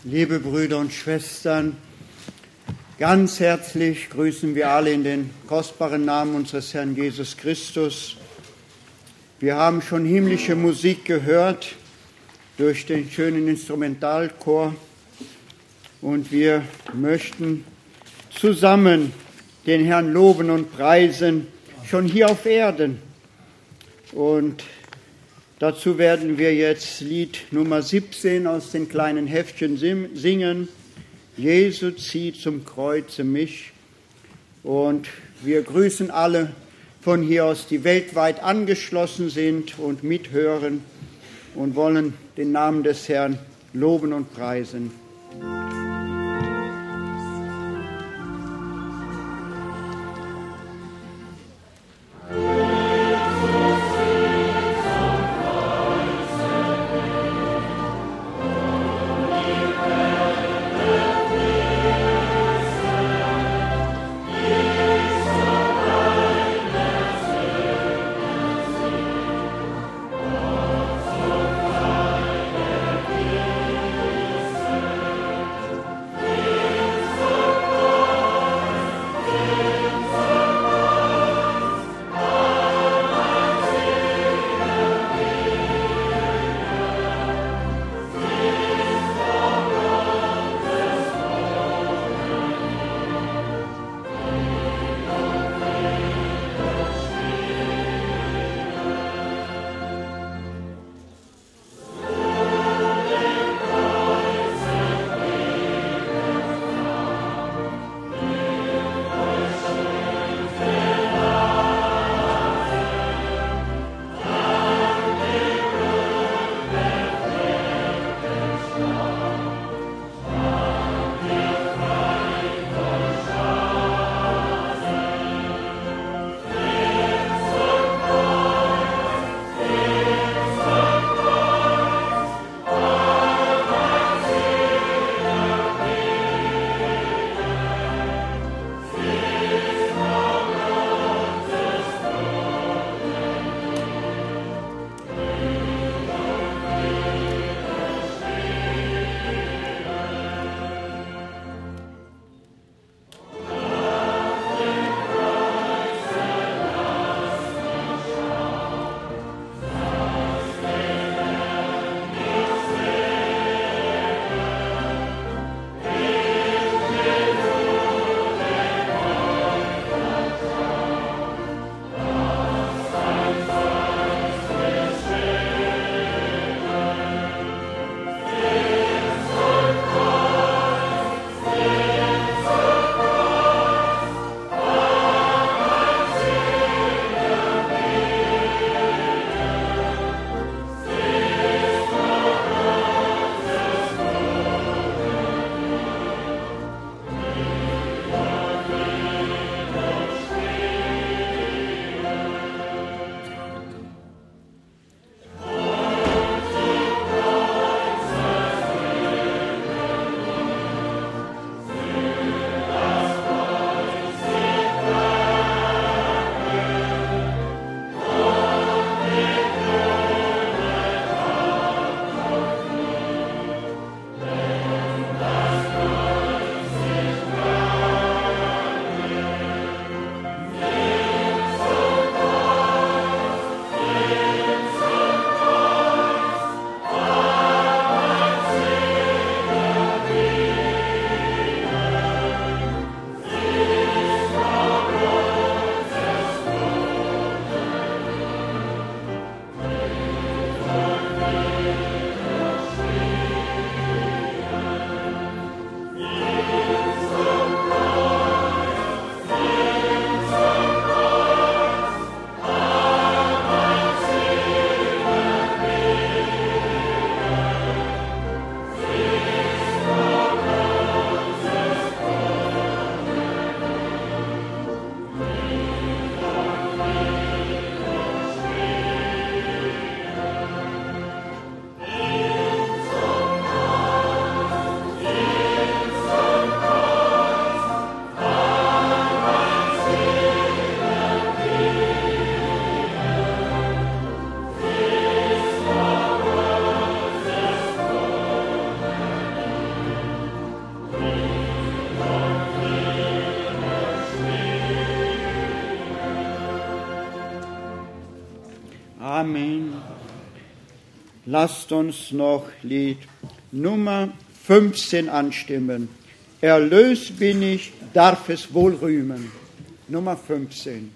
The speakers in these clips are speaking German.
Liebe Brüder und Schwestern, ganz herzlich grüßen wir alle in den kostbaren Namen unseres Herrn Jesus Christus. Wir haben schon himmlische Musik gehört durch den schönen Instrumentalchor und wir möchten zusammen den Herrn loben und preisen, schon hier auf Erden. Und dazu werden wir jetzt Lied Nummer 17 aus den kleinen Heftchen singen. Jesu zieht zum Kreuze mich. Und wir grüßen alle von hier aus, die weltweit angeschlossen sind und mithören und wollen den Namen des Herrn loben und preisen. lasst uns noch Lied Nummer 15 anstimmen. Erlöst bin ich, darf es wohl rühmen. Nummer 15.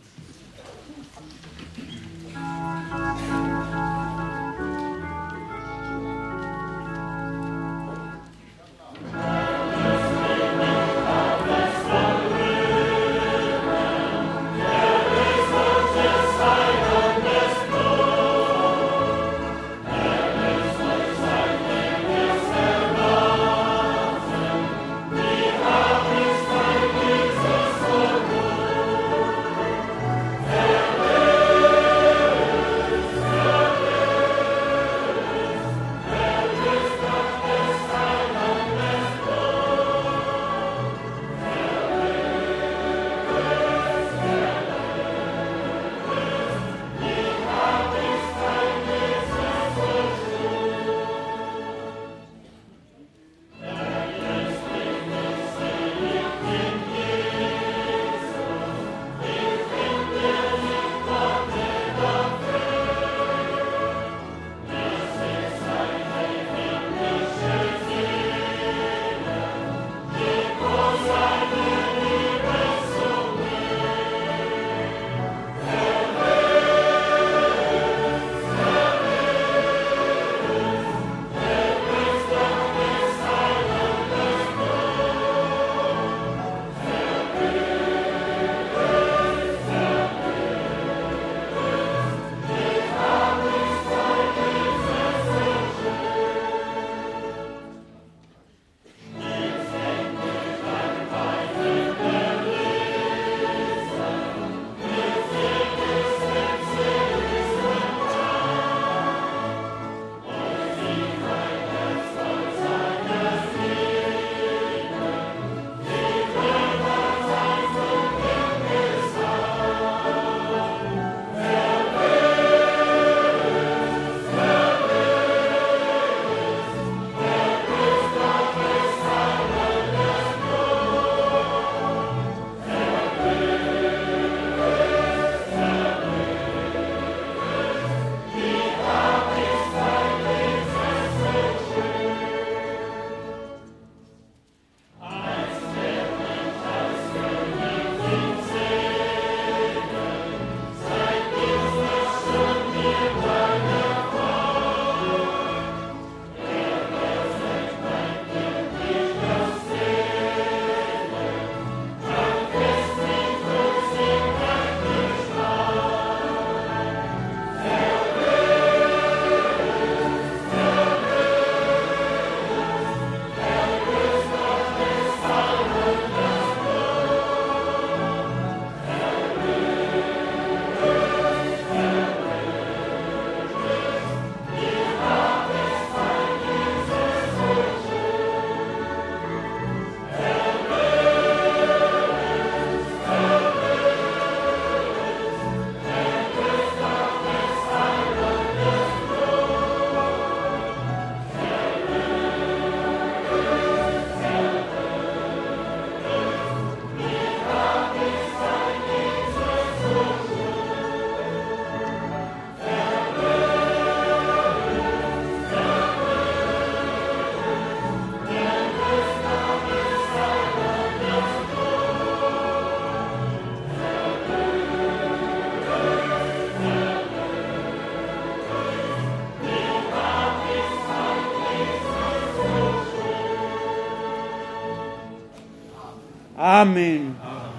Amen.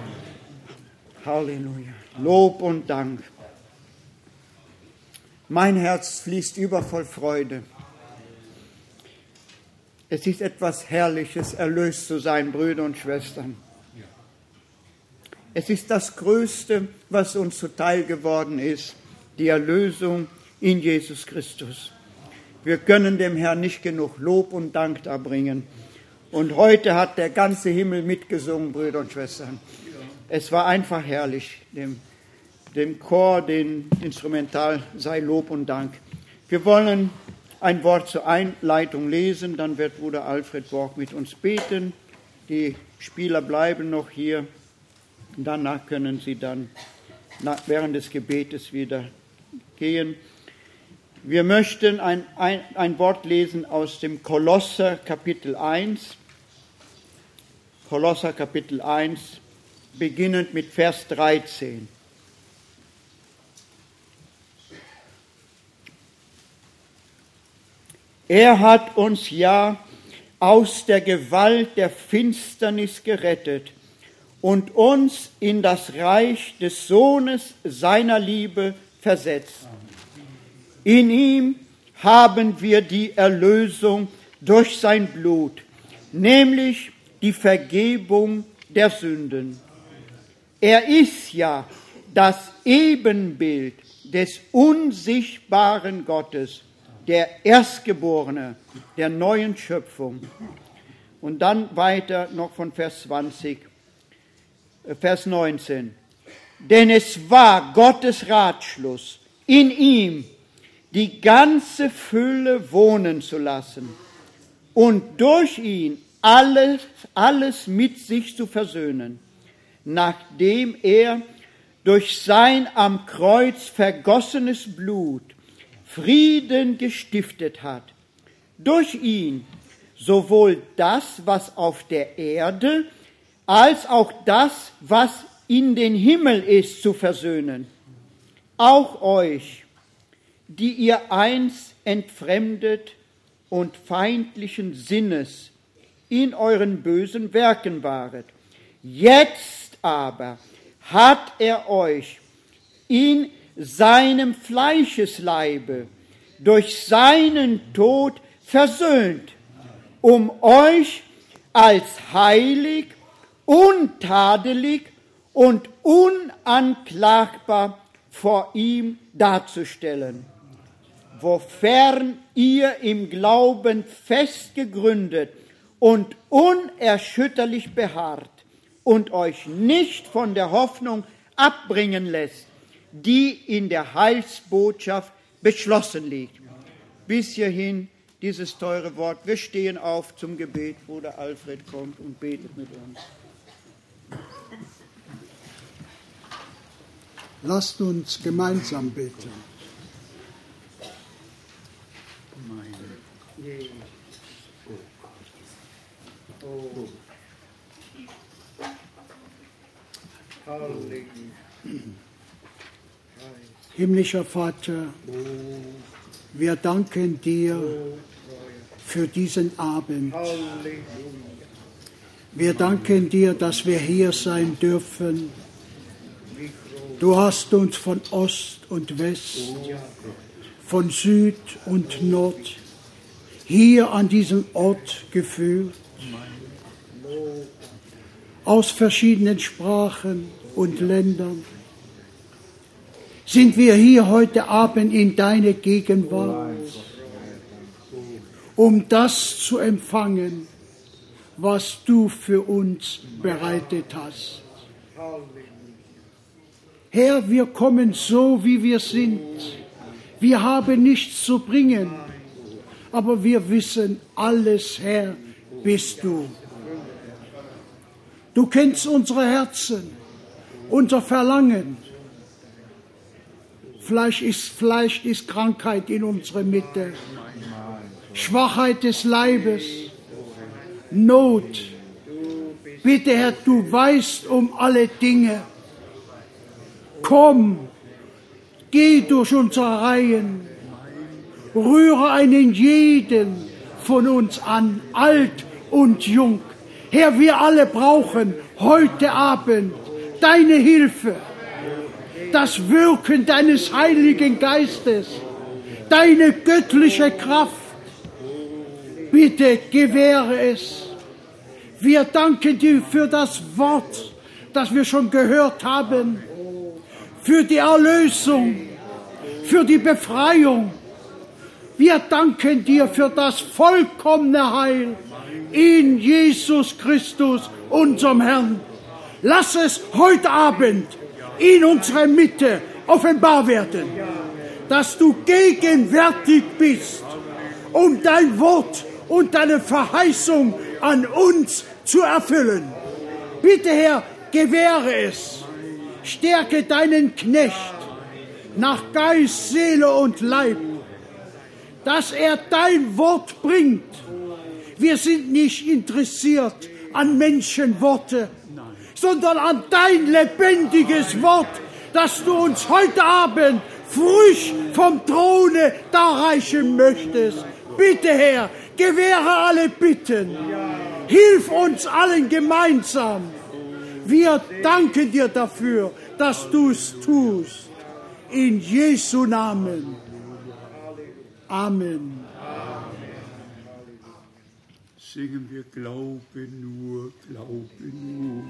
Halleluja. Lob und Dank. Mein Herz fließt über voll Freude. Es ist etwas Herrliches, erlöst zu sein, Brüder und Schwestern. Es ist das Größte, was uns zuteil geworden ist, die Erlösung in Jesus Christus. Wir können dem Herrn nicht genug Lob und Dank darbringen. Und heute hat der ganze Himmel mitgesungen, Brüder und Schwestern. Es war einfach herrlich, dem Chor, den Instrumental sei Lob und Dank. Wir wollen ein Wort zur Einleitung lesen, dann wird Bruder Alfred Borg mit uns beten. Die Spieler bleiben noch hier. Danach können sie dann während des Gebetes wieder gehen. Wir möchten ein Wort lesen aus dem Kolosser Kapitel 1. Kolosser Kapitel 1, beginnend mit Vers 13. Er hat uns ja aus der Gewalt der Finsternis gerettet und uns in das Reich des Sohnes seiner Liebe versetzt. In ihm haben wir die Erlösung durch sein Blut, nämlich die Vergebung der Sünden. Er ist ja das Ebenbild des unsichtbaren Gottes, der Erstgeborene der neuen Schöpfung. Und dann weiter noch von Vers 19. Denn es war Gottes Ratschluss, in ihm die ganze Fülle wohnen zu lassen und durch ihn alles mit sich zu versöhnen, nachdem er durch sein am Kreuz vergossenes Blut Frieden gestiftet hat. Durch ihn sowohl das, was auf der Erde, als auch das, was in den Himmel ist, zu versöhnen. Auch euch, die ihr einst entfremdet und feindlichen Sinnes in euren bösen Werken waret. Jetzt aber hat er euch in seinem Fleischesleibe durch seinen Tod versöhnt, um euch als heilig, untadelig und unanklagbar vor ihm darzustellen. Wofern ihr im Glauben fest gegründet und unerschütterlich beharrt und euch nicht von der Hoffnung abbringen lässt, die in der Heilsbotschaft beschlossen liegt. Bis hierhin dieses teure Wort. Wir stehen auf zum Gebet. Bruder Alfred kommt und betet mit uns. Lasst uns gemeinsam beten. Himmlischer Vater, wir danken dir für diesen Abend. Wir danken dir, dass wir hier sein dürfen. Du hast uns von Ost und West, von Süd und Nord hier an diesen Ort geführt. Aus verschiedenen Sprachen und Ländern sind wir hier heute Abend in deine Gegenwart, um das zu empfangen, was du für uns bereitet hast. Herr, wir kommen so, wie wir sind. Wir haben nichts zu bringen, aber wir wissen, alles, Herr, bist du. Du kennst unsere Herzen, unser Verlangen. Vielleicht ist Krankheit in unserer Mitte, Schwachheit des Leibes, Not. Bitte, Herr, du weißt um alle Dinge. Komm, geh durch unsere Reihen, rühre einen jeden von uns an, alt und jung. Herr, wir alle brauchen heute Abend deine Hilfe, das Wirken deines Heiligen Geistes, deine göttliche Kraft. Bitte gewähre es. Wir danken dir für das Wort, das wir schon gehört haben, für die Erlösung, für die Befreiung. Wir danken dir für das vollkommene Heil in Jesus Christus, unserem Herrn. Lass es heute Abend in unserer Mitte offenbar werden, dass du gegenwärtig bist, um dein Wort und deine Verheißung an uns zu erfüllen. Bitte, Herr, gewähre es. Stärke deinen Knecht nach Geist, Seele und Leib. dass er dein Wort bringt. Wir sind nicht interessiert an Menschenworte, sondern an dein lebendiges Wort, das du uns heute Abend frisch vom Throne darreichen möchtest. Bitte, Herr, gewähre alle Bitten. Hilf uns allen gemeinsam. Wir danken dir dafür, dass du es tust. In Jesu Namen. Amen. Singen wir Glaube nur, Glaube nur.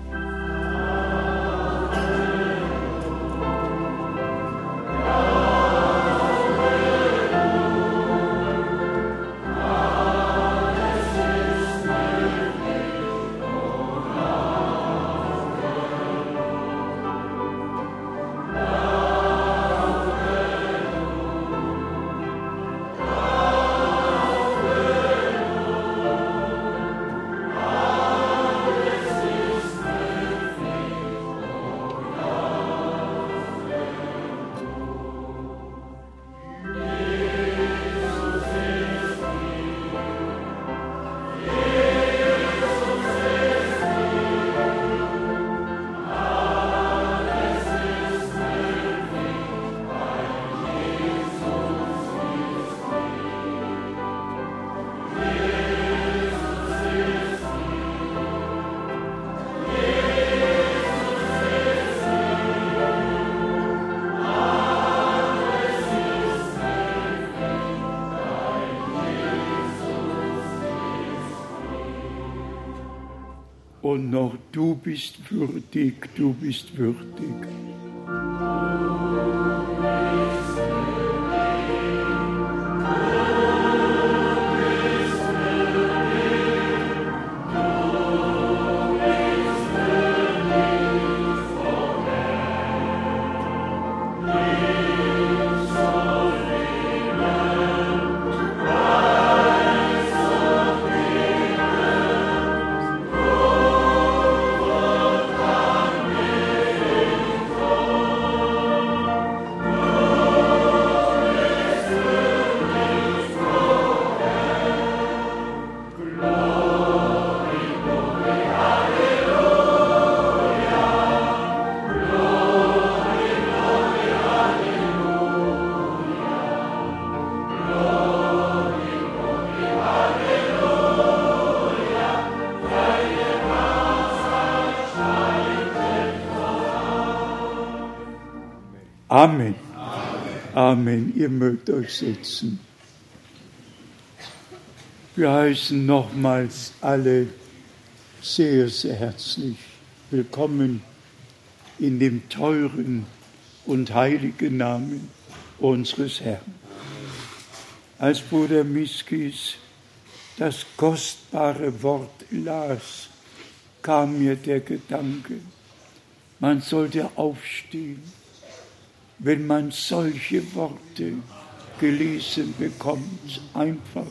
Und noch du bist würdig, du bist würdig. Amen. Amen. Ihr mögt euch setzen. Wir heißen nochmals alle sehr, sehr herzlich willkommen in dem teuren und heiligen Namen unseres Herrn. Als Bruder Miskis das kostbare Wort las, kam mir der Gedanke, man sollte aufstehen, wenn man solche Worte gelesen bekommt, einfach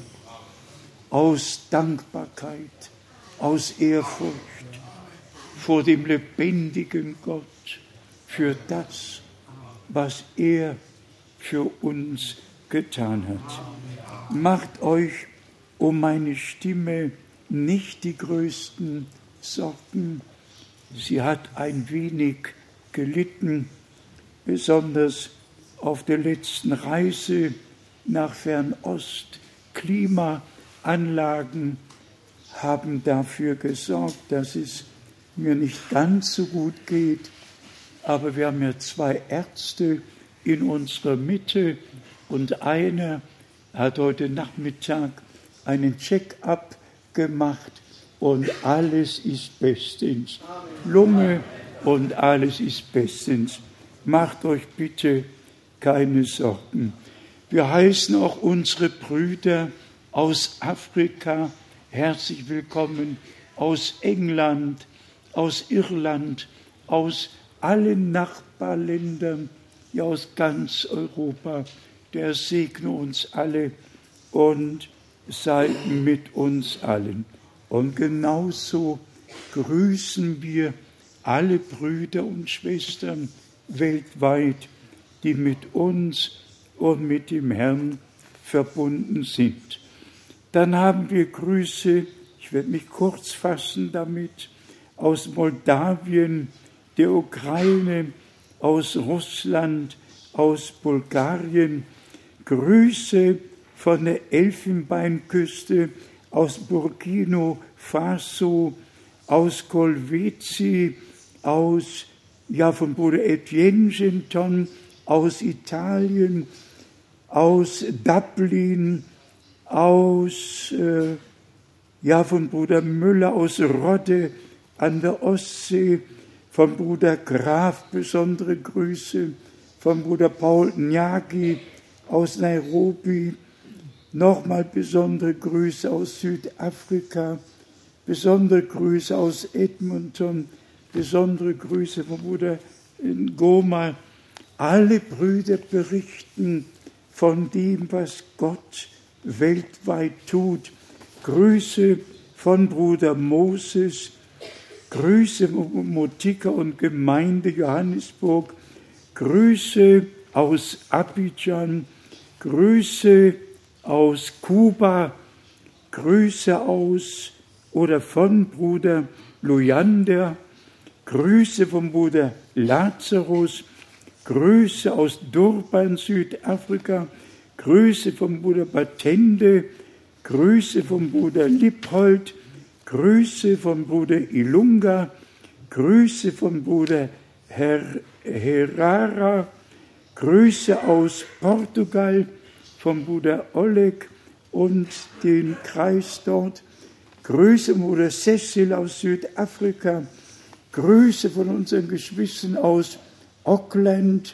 aus Dankbarkeit, aus Ehrfurcht vor dem lebendigen Gott für das, was er für uns getan hat. Macht euch um meine Stimme nicht die größten Sorgen. Sie hat ein wenig gelitten, besonders auf der letzten Reise nach Fernost. Klimaanlagen haben dafür gesorgt, dass es mir nicht ganz so gut geht. Aber wir haben ja 2 Ärzte in unserer Mitte und einer hat heute Nachmittag einen Check-up gemacht und alles ist bestens. Lunge und alles ist bestens. Macht euch bitte keine Sorgen. Wir heißen auch unsere Brüder aus Afrika herzlich willkommen, aus England, aus Irland, aus allen Nachbarländern, ja aus ganz Europa. Der segne uns alle und sei mit uns allen. Und genauso grüßen wir alle Brüder und Schwestern weltweit, die mit uns und mit dem Herrn verbunden sind. Dann haben wir Grüße, ich werde mich kurz fassen damit, aus Moldawien, der Ukraine, aus Russland, aus Bulgarien, Grüße von der Elfenbeinküste, aus Burkina Faso, aus Colvezzi, von Bruder Etienne, aus Italien, aus Dublin, von Bruder Müller aus Rodde an der Ostsee, von Bruder Graf besondere Grüße, von Bruder Paul Nyagi aus Nairobi, nochmal besondere Grüße aus Südafrika, besondere Grüße aus Edmonton, besondere Grüße von Bruder Ngoma. Alle Brüder berichten von dem, was Gott weltweit tut. Grüße von Bruder Moses, Grüße von Motika und Gemeinde Johannesburg, Grüße aus Abidjan, Grüße aus Kuba, Grüße von Bruder Luyander, Grüße vom Bruder Lazarus, Grüße aus Durban, Südafrika, Grüße vom Bruder Batende, Grüße vom Bruder Lippold, Grüße vom Bruder Ilunga, Grüße vom Bruder Herrera, Grüße aus Portugal vom Bruder Oleg und den Kreis dort, Grüße vom Bruder Cecil aus Südafrika, Grüße von unseren Geschwistern aus Auckland,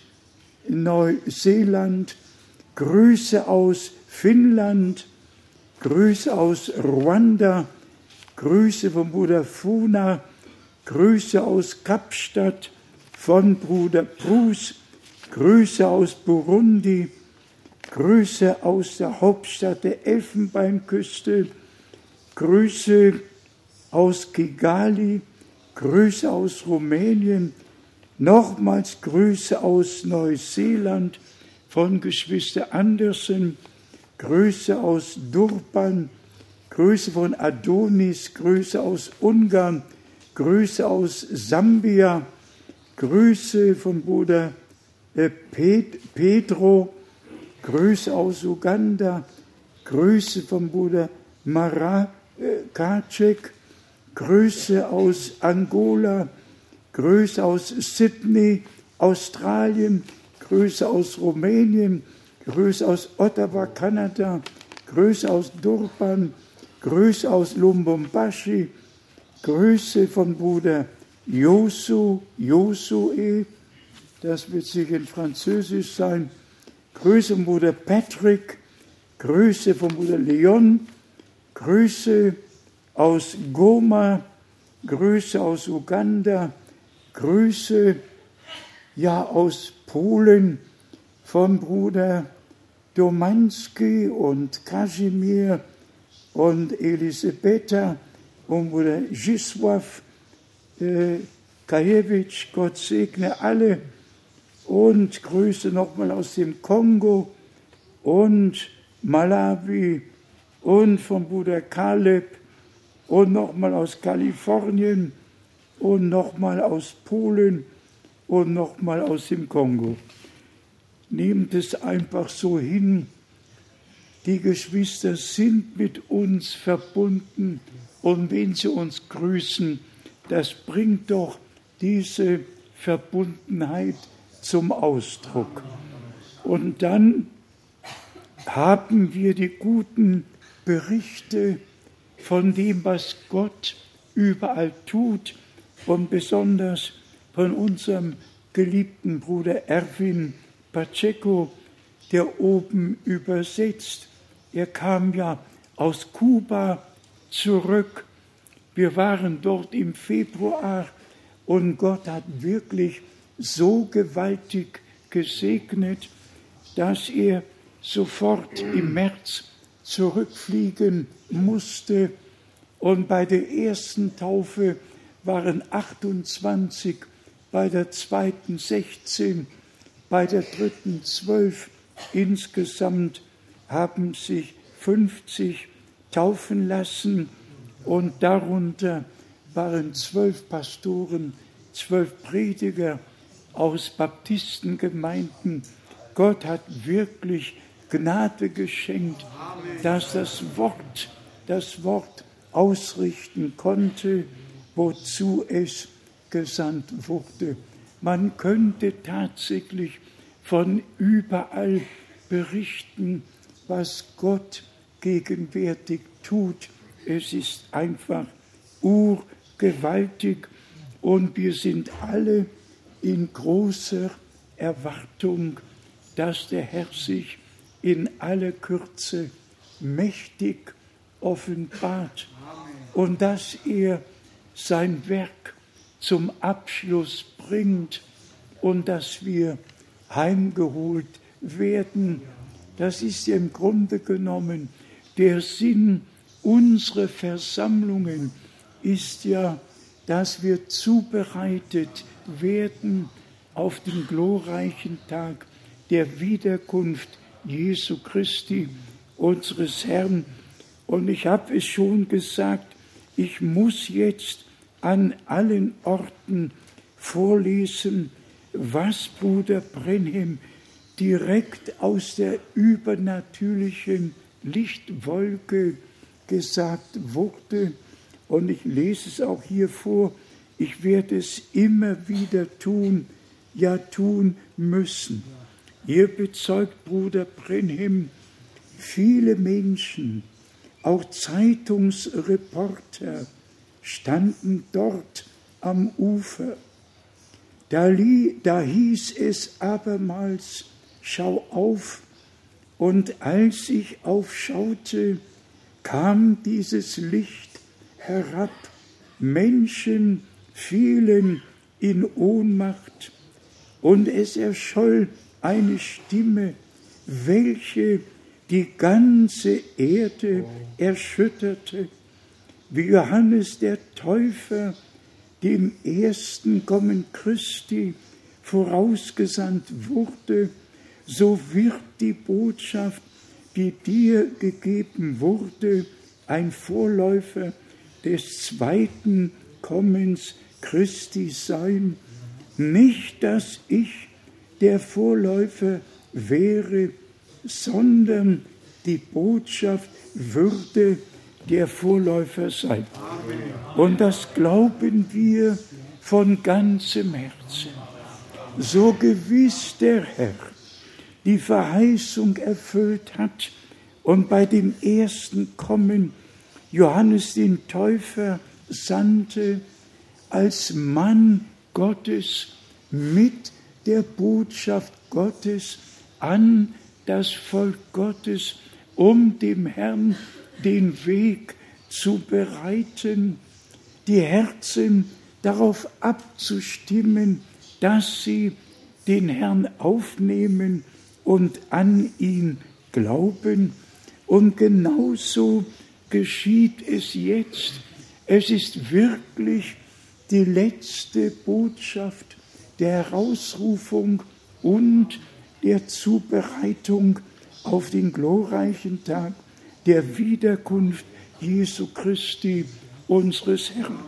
Neuseeland, Grüße aus Finnland, Grüße aus Ruanda, Grüße von Bruder Funa, Grüße aus Kapstadt von Bruder Bruce, Grüße aus Burundi, Grüße aus der Hauptstadt der Elfenbeinküste, Grüße aus Kigali, Grüße aus Rumänien, nochmals Grüße aus Neuseeland von Geschwister Andersen, Grüße aus Durban, Grüße von Adonis, Grüße aus Ungarn, Grüße aus Sambia, Grüße von Bruder Pedro, Grüße aus Uganda, Grüße von Bruder Kacek, Grüße aus Angola, Grüße aus Sydney, Australien, Grüße aus Rumänien, Grüße aus Ottawa, Kanada, Grüße aus Durban, Grüße aus Lubumbashi, Grüße von Bruder Josue, das wird sicher in Französisch sein, Grüße von Bruder Patrick, Grüße von Bruder Leon, Grüße aus Goma, Grüße aus Uganda, Grüße aus Polen von Bruder Domanski und Kasimir und Elisabetta und Bruder Zisław Kajewitsch, Gott segne alle, und Grüße nochmal aus dem Kongo und Malawi und von Bruder Kaleb und nochmal aus Kalifornien und nochmal aus Polen und nochmal aus dem Kongo. Nehmt es einfach so hin, die Geschwister sind mit uns verbunden, und wenn sie uns grüßen, das bringt doch diese Verbundenheit zum Ausdruck. Und dann haben wir die guten Berichte von dem, was Gott überall tut, und besonders von unserem geliebten Bruder Erwin Pacheco, der oben übersetzt. Er kam ja aus Kuba zurück. Wir waren dort im Februar und Gott hat wirklich so gewaltig gesegnet, dass er sofort im März zurückfliegen musste. Und bei der ersten Taufe waren 28, bei der zweiten 16, bei der dritten 12, insgesamt haben sich 50 taufen lassen und darunter waren 12 Pastoren, 12 Prediger aus Baptistengemeinden. Gott hat wirklich Gnade geschenkt, dass das Wort ausrichten konnte, wozu es gesandt wurde. Man könnte tatsächlich von überall berichten, was Gott gegenwärtig tut. Es ist einfach urgewaltig und wir sind alle in großer Erwartung, dass der Herr sich in aller Kürze mächtig offenbart und dass er sein Werk zum Abschluss bringt und dass wir heimgeholt werden. Das ist ja im Grunde genommen der Sinn unserer Versammlungen, ist ja, dass wir zubereitet werden auf den glorreichen Tag der Wiederkunft Jesu Christi, unseres Herrn. Und ich habe es schon gesagt, ich muss jetzt an allen Orten vorlesen, was Bruder Brenhem direkt aus der übernatürlichen Lichtwolke gesagt wurde. Und ich lese es auch hier vor. Ich werde es immer wieder tun, ja tun müssen. Hier bezeugt Bruder Brenhem, viele Menschen, auch Zeitungsreporter, standen dort am Ufer. Da hieß es abermals, schau auf, und als ich aufschaute, kam dieses Licht herab, Menschen fielen in Ohnmacht, und es erscholl eine Stimme, welche die ganze Erde erschütterte, wie Johannes der Täufer dem ersten Kommen Christi vorausgesandt wurde, so wird die Botschaft, die dir gegeben wurde, ein Vorläufer des zweiten Kommens Christi sein. Nicht, dass ich der Vorläufer wäre, sondern die Botschaft würde der Vorläufer sein. Und das glauben wir von ganzem Herzen. So gewiss der Herr die Verheißung erfüllt hat und bei dem ersten Kommen Johannes den Täufer sandte als Mann Gottes mit der Botschaft Gottes an das Volk Gottes, um dem Herrn den Weg zu bereiten, die Herzen darauf abzustimmen, dass sie den Herrn aufnehmen und an ihn glauben. Und genauso geschieht es jetzt. Es ist wirklich die letzte Botschaft der Herausrufung und der Zubereitung auf den glorreichen Tag der Wiederkunft Jesu Christi, unseres Herrn.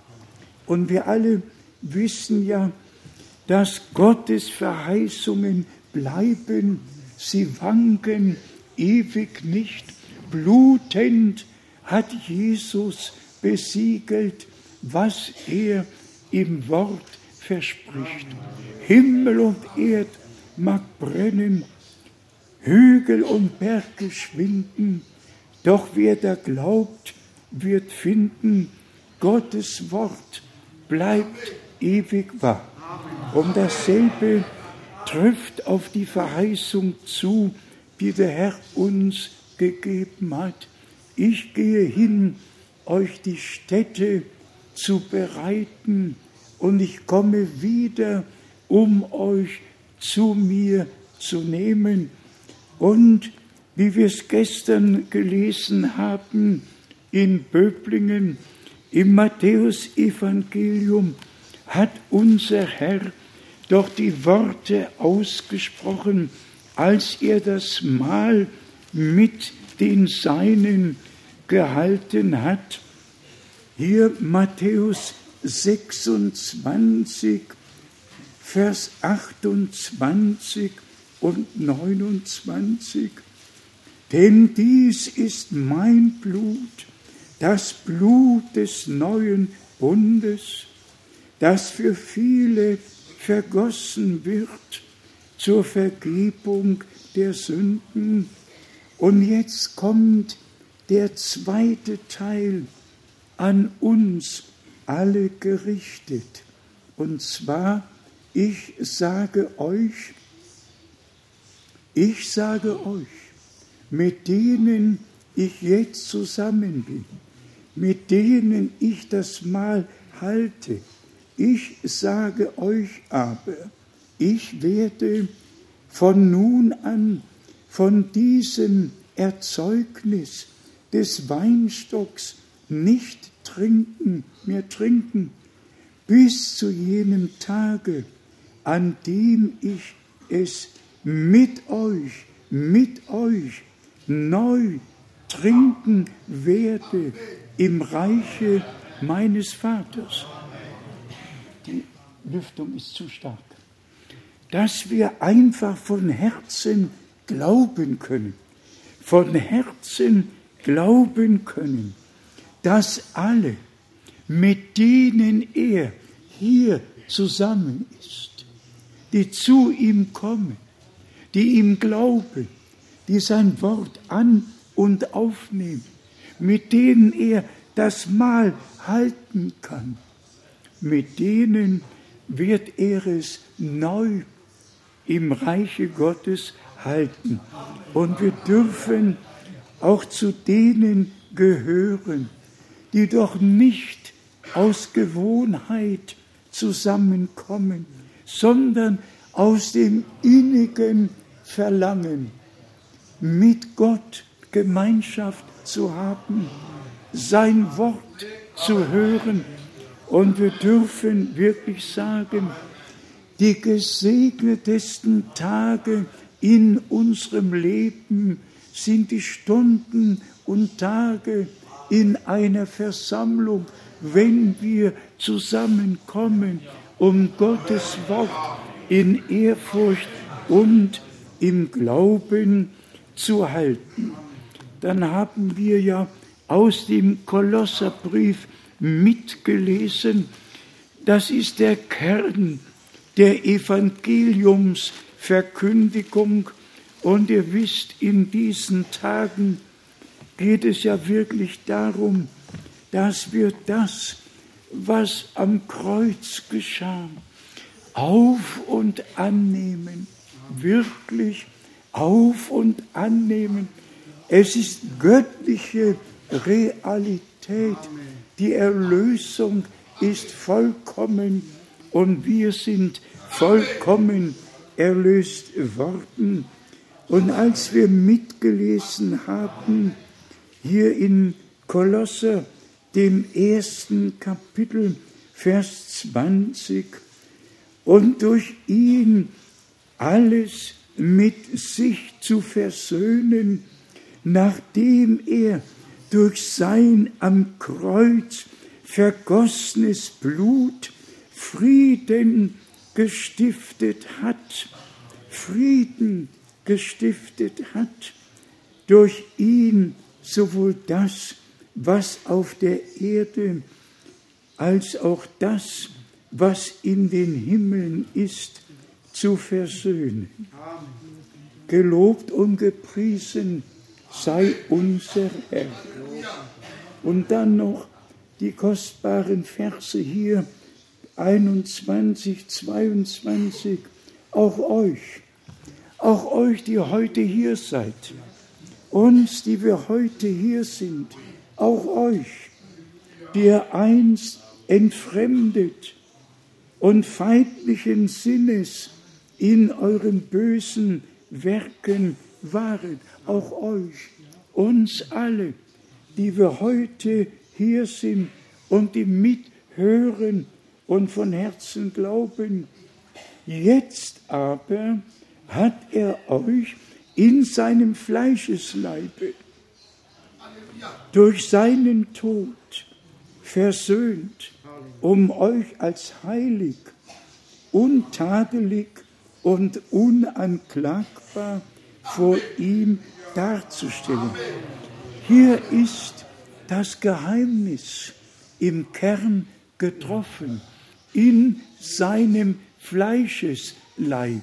Und wir alle wissen ja, dass Gottes Verheißungen bleiben, sie wanken ewig nicht. Blutend hat Jesus besiegelt, was er im Wort verspricht. Himmel und Erd mag brennen, Hügel und Berge schwinden, doch wer da glaubt, wird finden, Gottes Wort bleibt ewig wahr. Und dasselbe trifft auf die Verheißung zu, die der Herr uns gegeben hat. Ich gehe hin, euch die Stätte zu bereiten, und ich komme wieder, um euch zu mir zu nehmen. Und wie wir es gestern gelesen haben in Böblingen, im Matthäus-Evangelium, hat unser Herr doch die Worte ausgesprochen, als er das Mahl mit den Seinen gehalten hat. Hier Matthäus 26, Vers 28 und 29. Denn dies ist mein Blut, das Blut des neuen Bundes, das für viele vergossen wird zur Vergebung der Sünden. Und jetzt kommt der zweite Teil, an uns alle gerichtet. Und zwar, ich sage euch, mit denen ich jetzt zusammen bin, mit denen ich das Mahl halte, ich sage euch aber, ich werde von nun an von diesem Erzeugnis des Weinstocks nicht mehr trinken, bis zu jenem Tage, an dem ich es mit euch neu trinken werde im Reiche meines Vaters. Die Lüftung ist zu stark. Dass wir einfach von Herzen glauben können, dass alle, mit denen er hier zusammen ist, die zu ihm kommen, die ihm glauben, die sein Wort an- und aufnehmen, mit denen er das Mahl halten kann, mit denen wird er es neu im Reiche Gottes halten. Und wir dürfen auch zu denen gehören, die doch nicht aus Gewohnheit zusammenkommen, sondern aus dem innigen Verlangen, mit Gott Gemeinschaft zu haben, sein Wort zu hören. Und wir dürfen wirklich sagen, die gesegnetesten Tage in unserem Leben sind die Stunden und Tage in einer Versammlung, wenn wir zusammenkommen, um Gottes Wort in Ehrfurcht und im Glauben zu halten. Dann haben wir ja aus dem Kolosserbrief mitgelesen, das ist der Kern der Evangeliumsverkündigung. Und ihr wisst, in diesen Tagen geht es ja wirklich darum, dass wir das, was am Kreuz geschah, auf und annehmen, wirklich auf und annehmen. Es ist göttliche Realität. Die Erlösung ist vollkommen und wir sind vollkommen erlöst worden. Und als wir mitgelesen haben, hier in Kolosser, dem 1. Kapitel, Vers 20, und durch ihn alles mit sich zu versöhnen, nachdem er durch sein am Kreuz vergossenes Blut Frieden gestiftet hat. Frieden gestiftet hat. Durch ihn sowohl das, was auf der Erde, als auch das, was in den Himmeln ist, zu versöhnen. Gelobt und gepriesen sei unser Herr. Und dann noch die kostbaren Verse hier, 21, 22, auch euch, die heute hier seid, uns, die wir heute hier sind, auch euch, die ihr einst entfremdet und feindlichen Sinnes in euren bösen Werken waret, auch euch, uns alle, die wir heute hier sind und die mithören und von Herzen glauben. Jetzt aber hat er euch in seinem Fleischesleibe durch seinen Tod versöhnt, um euch als heilig, untadelig und unanklagbar vor ihm darzustellen. Hier ist das Geheimnis im Kern getroffen, in seinem Fleischesleibe.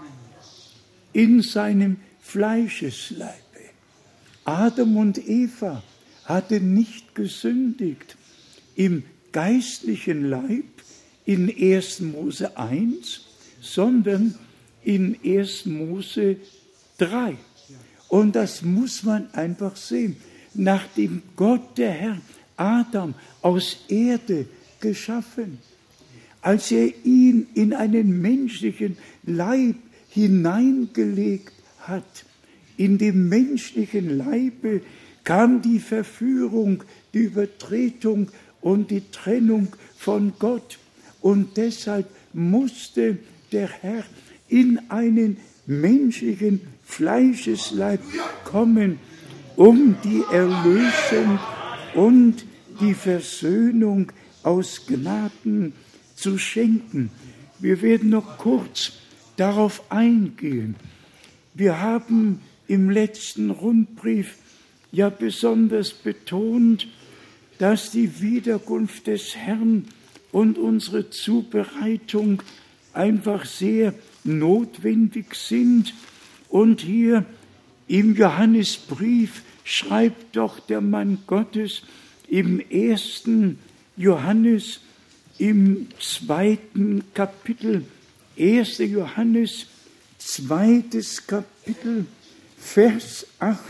In seinem Fleischesleibe. Adam und Eva hatten nicht gesündigt im geistlichen Leib in 1. Mose 1, sondern in 1. Mose 3. Und das muss man einfach sehen. Nachdem Gott, der Herr, Adam aus Erde geschaffen, als er ihn in einen menschlichen Leib hineingelegt hat, in dem menschlichen Leibe kam die Verführung, die Übertretung und die Trennung von Gott. Und deshalb musste der Herr in einen menschlichen Fleischesleib kommen, um die Erlösung und die Versöhnung aus Gnaden zu schenken. Wir werden noch kurz darauf eingehen. Wir haben im letzten Rundbrief ja besonders betont, dass die Wiederkunft des Herrn und unsere Zubereitung einfach sehr notwendig sind. Und hier im Johannesbrief schreibt doch der Mann Gottes im 1. Johannes, im 2. Kapitel, 1. Johannes, 2. Kapitel, Vers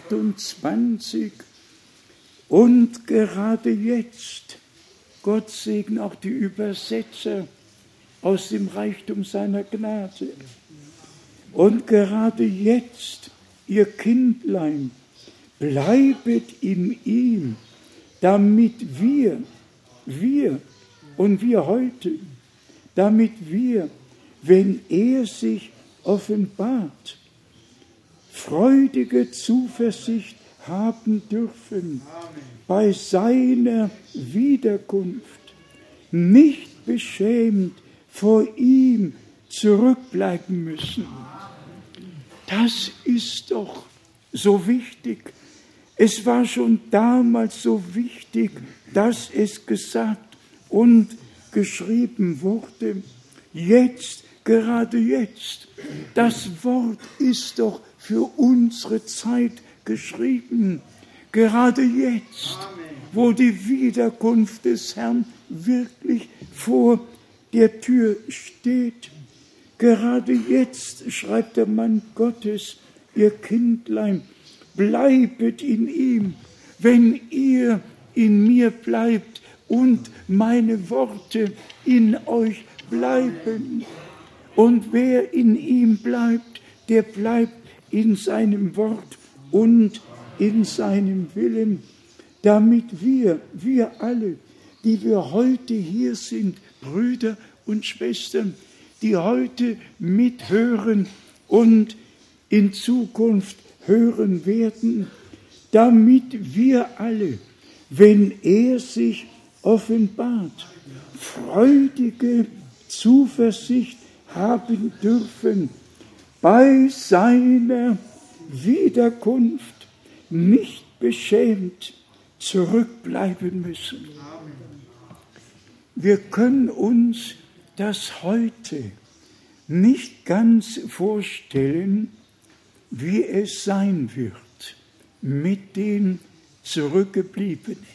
28. Und gerade jetzt, Gott segne auch die Übersetzer aus dem Reichtum seiner Gnade, und gerade jetzt, ihr Kindlein, bleibet in ihm, damit wir heute, damit wir, wenn er sich offenbart, freudige Zuversicht haben dürfen bei seiner Wiederkunft, nicht beschämt vor ihm zurückbleiben müssen. Das ist doch so wichtig. Es war schon damals so wichtig, dass es gesagt und geschrieben wurde. Jetzt, gerade jetzt. Das Wort ist doch für unsere Zeit geschrieben. Gerade jetzt, wo die Wiederkunft des Herrn wirklich vor der Tür steht. Gerade jetzt, schreibt der Mann Gottes, ihr Kindlein, bleibet in ihm, wenn ihr in mir bleibt und meine Worte in euch bleiben. Und wer in ihm bleibt, der bleibt in seinem Wort und in seinem Willen, damit wir alle, die wir heute hier sind, Brüder und Schwestern, die heute mithören und in Zukunft hören werden, damit wir alle, wenn er sich offenbart, freudige Zuversicht haben dürfen, bei seiner Wiederkunft nicht beschämt zurückbleiben müssen. Wir können uns das heute nicht ganz vorstellen, wie es sein wird mit den Zurückgebliebenen.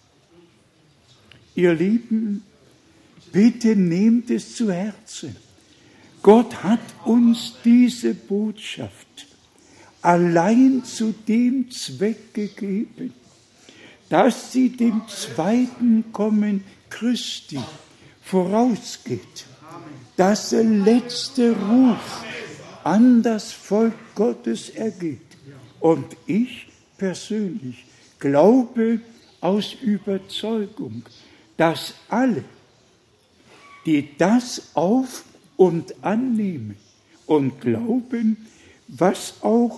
Ihr Lieben, bitte nehmt es zu Herzen. Gott hat uns diese Botschaft allein zu dem Zweck gegeben, dass sie dem zweiten Kommen Christi vorausgeht, dass der letzte Ruf an das Volk Gottes ergeht. Und ich persönlich glaube aus Überzeugung, dass alle, die das auf und annehmen und glauben, was auch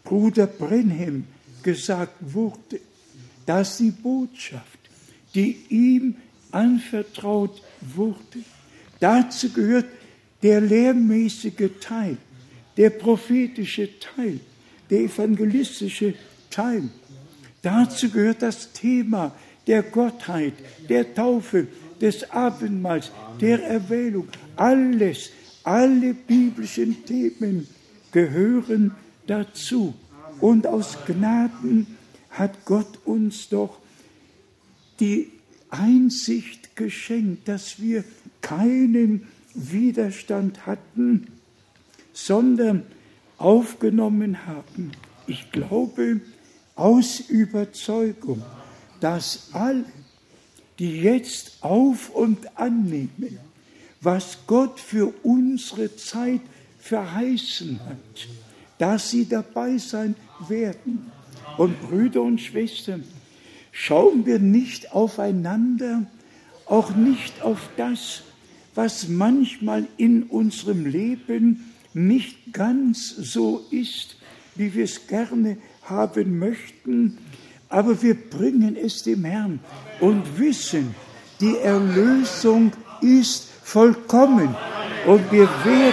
Bruder Brenhem gesagt wurde, dass die Botschaft, die ihm anvertraut wurde, dazu gehört der lehrmäßige Teil, der prophetische Teil, der evangelistische Teil. Dazu gehört das Thema der Gottheit, der Taufe, des Abendmahls, der Erwählung. Alles, alle biblischen Themen gehören dazu. Und aus Gnaden hat Gott uns doch die Einsicht geschenkt, dass wir keinen Widerstand hatten, sondern aufgenommen haben. Ich glaube aus Überzeugung, dass alle, die jetzt auf und annehmen, was Gott für unsere Zeit verheißen hat, dass sie dabei sein werden. Und Brüder und Schwestern, schauen wir nicht aufeinander, auch nicht auf das, was manchmal in unserem Leben nicht ganz so ist, wie wir es gerne haben möchten, aber wir bringen es dem Herrn und wissen, die Erlösung ist vollkommen und wir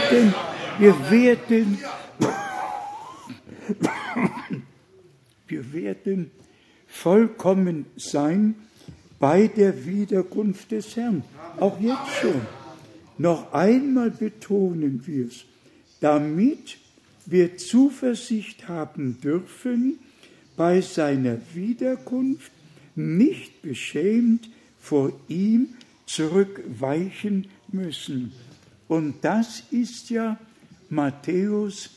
werden vollkommen sein bei der Wiederkunft des Herrn. Auch jetzt schon. Noch einmal betonen wir es, damit wir Zuversicht haben dürfen, bei seiner Wiederkunft nicht beschämt vor ihm zurückweichen müssen. Und das ist ja Matthäus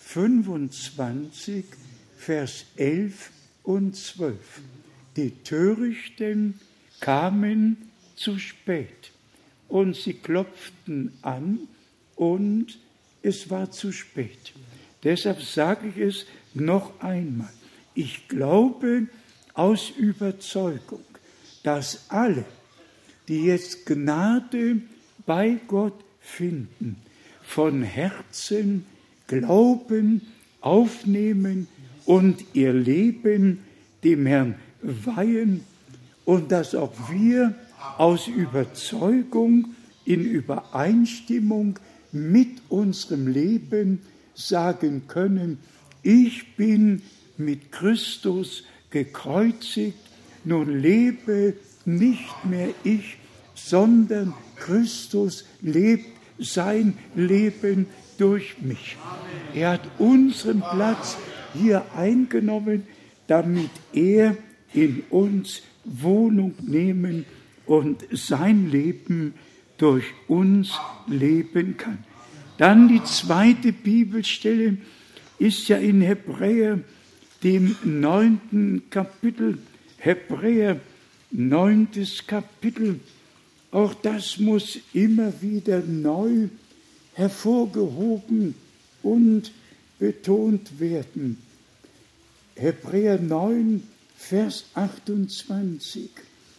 25, Vers 11 und 12. Die Törichten kamen zu spät und sie klopften an und es war zu spät. Deshalb sage ich es noch einmal. Ich glaube aus Überzeugung, dass alle, die jetzt Gnade bei Gott finden, von Herzen glauben, aufnehmen und ihr Leben dem Herrn weihen und dass auch wir aus Überzeugung in Übereinstimmung mit unserem Leben sagen können, ich bin mit Christus gekreuzigt, nun lebe nicht mehr ich, sondern Christus lebt sein Leben durch mich. Er hat unseren Platz hier eingenommen, damit er in uns Wohnung nehmen und sein Leben durch uns leben kann. Dann die zweite Bibelstelle ist ja in Hebräer, dem 9. Kapitel, Hebräer 9. Kapitel. Auch das muss immer wieder neu hervorgehoben und betont werden. Hebräer 9, Vers 28.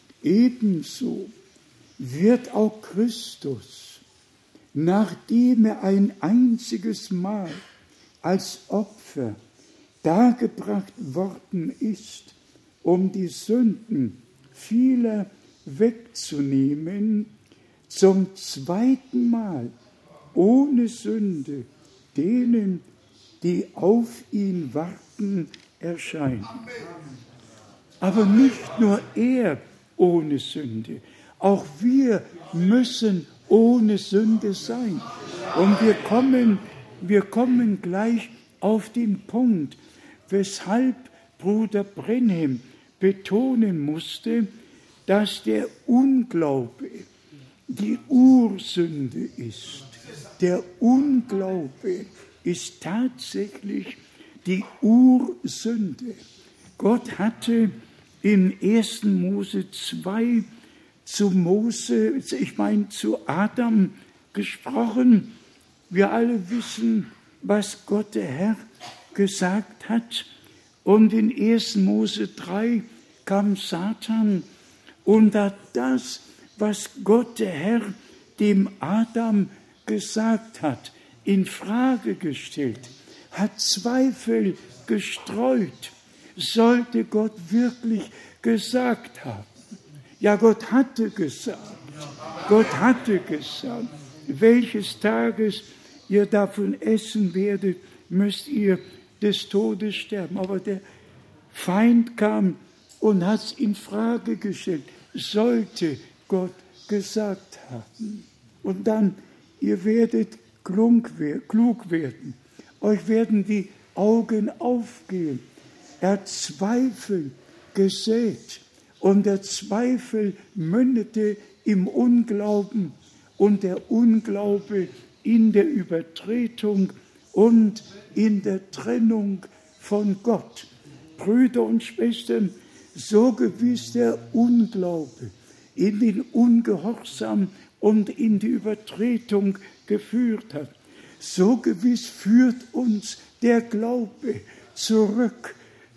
Ebenso wird auch Christus, nachdem er ein einziges Mal als Opfer dargebracht worden ist, um die Sünden vieler wegzunehmen, zum zweiten Mal ohne Sünde denen, die auf ihn warten, erscheinen. Aber nicht nur er ohne Sünde, auch wir müssen ohne Sünde sein. Und wir kommen gleich auf den Punkt, weshalb Bruder Brenhem betonen musste, dass der Unglaube die Ursünde ist. Der Unglaube ist tatsächlich die Ursünde. Gott hatte in 1. Mose 2 zu Adam gesprochen. Wir alle wissen, was Gott der Herr gesagt hat. Und in 1. Mose 3 kam Satan und hat das, was Gott der Herr dem Adam gesagt hat, in Frage gestellt, hat Zweifel gestreut. Sollte Gott wirklich gesagt haben? Ja, Gott hatte gesagt. Gott hatte gesagt, welches Tages ihr davon essen werdet, müsst ihr des Todes sterben. Aber der Feind kam und hat es in Frage gestellt. Sollte Gott gesagt haben. Und dann, ihr werdet klug werden. Euch werden die Augen aufgehen. Er hat Zweifel gesät. Und der Zweifel mündete im Unglauben und der Unglaube in der Übertretung und in der Trennung von Gott. Brüder und Schwestern, so gewiss der Unglaube in den Ungehorsam und in die Übertretung geführt hat, so gewiss führt uns der Glaube zurück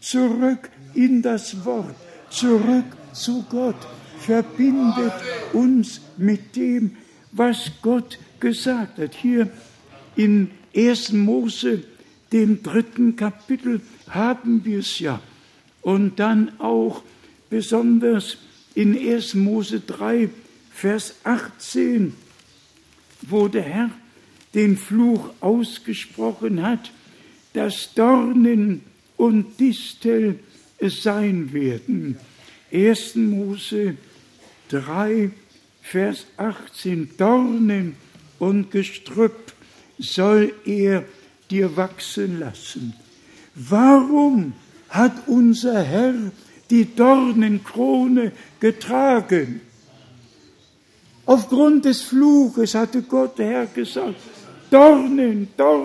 in das Wort, zurück zu Gott, verbindet uns mit dem, was Gott gesagt hat. Hier in 1. Mose, dem 3. Kapitel, haben wir es ja. Und dann auch besonders in 1. Mose 3, Vers 18, wo der Herr den Fluch ausgesprochen hat, dass Dornen und Distel es sein werden. 1. Mose 3, Vers 18, Dornen und Gestrüpp soll er dir wachsen lassen. Warum hat unser Herr die Dornenkrone getragen? Aufgrund des Fluches hatte Gott, der Herr, gesagt, Dornen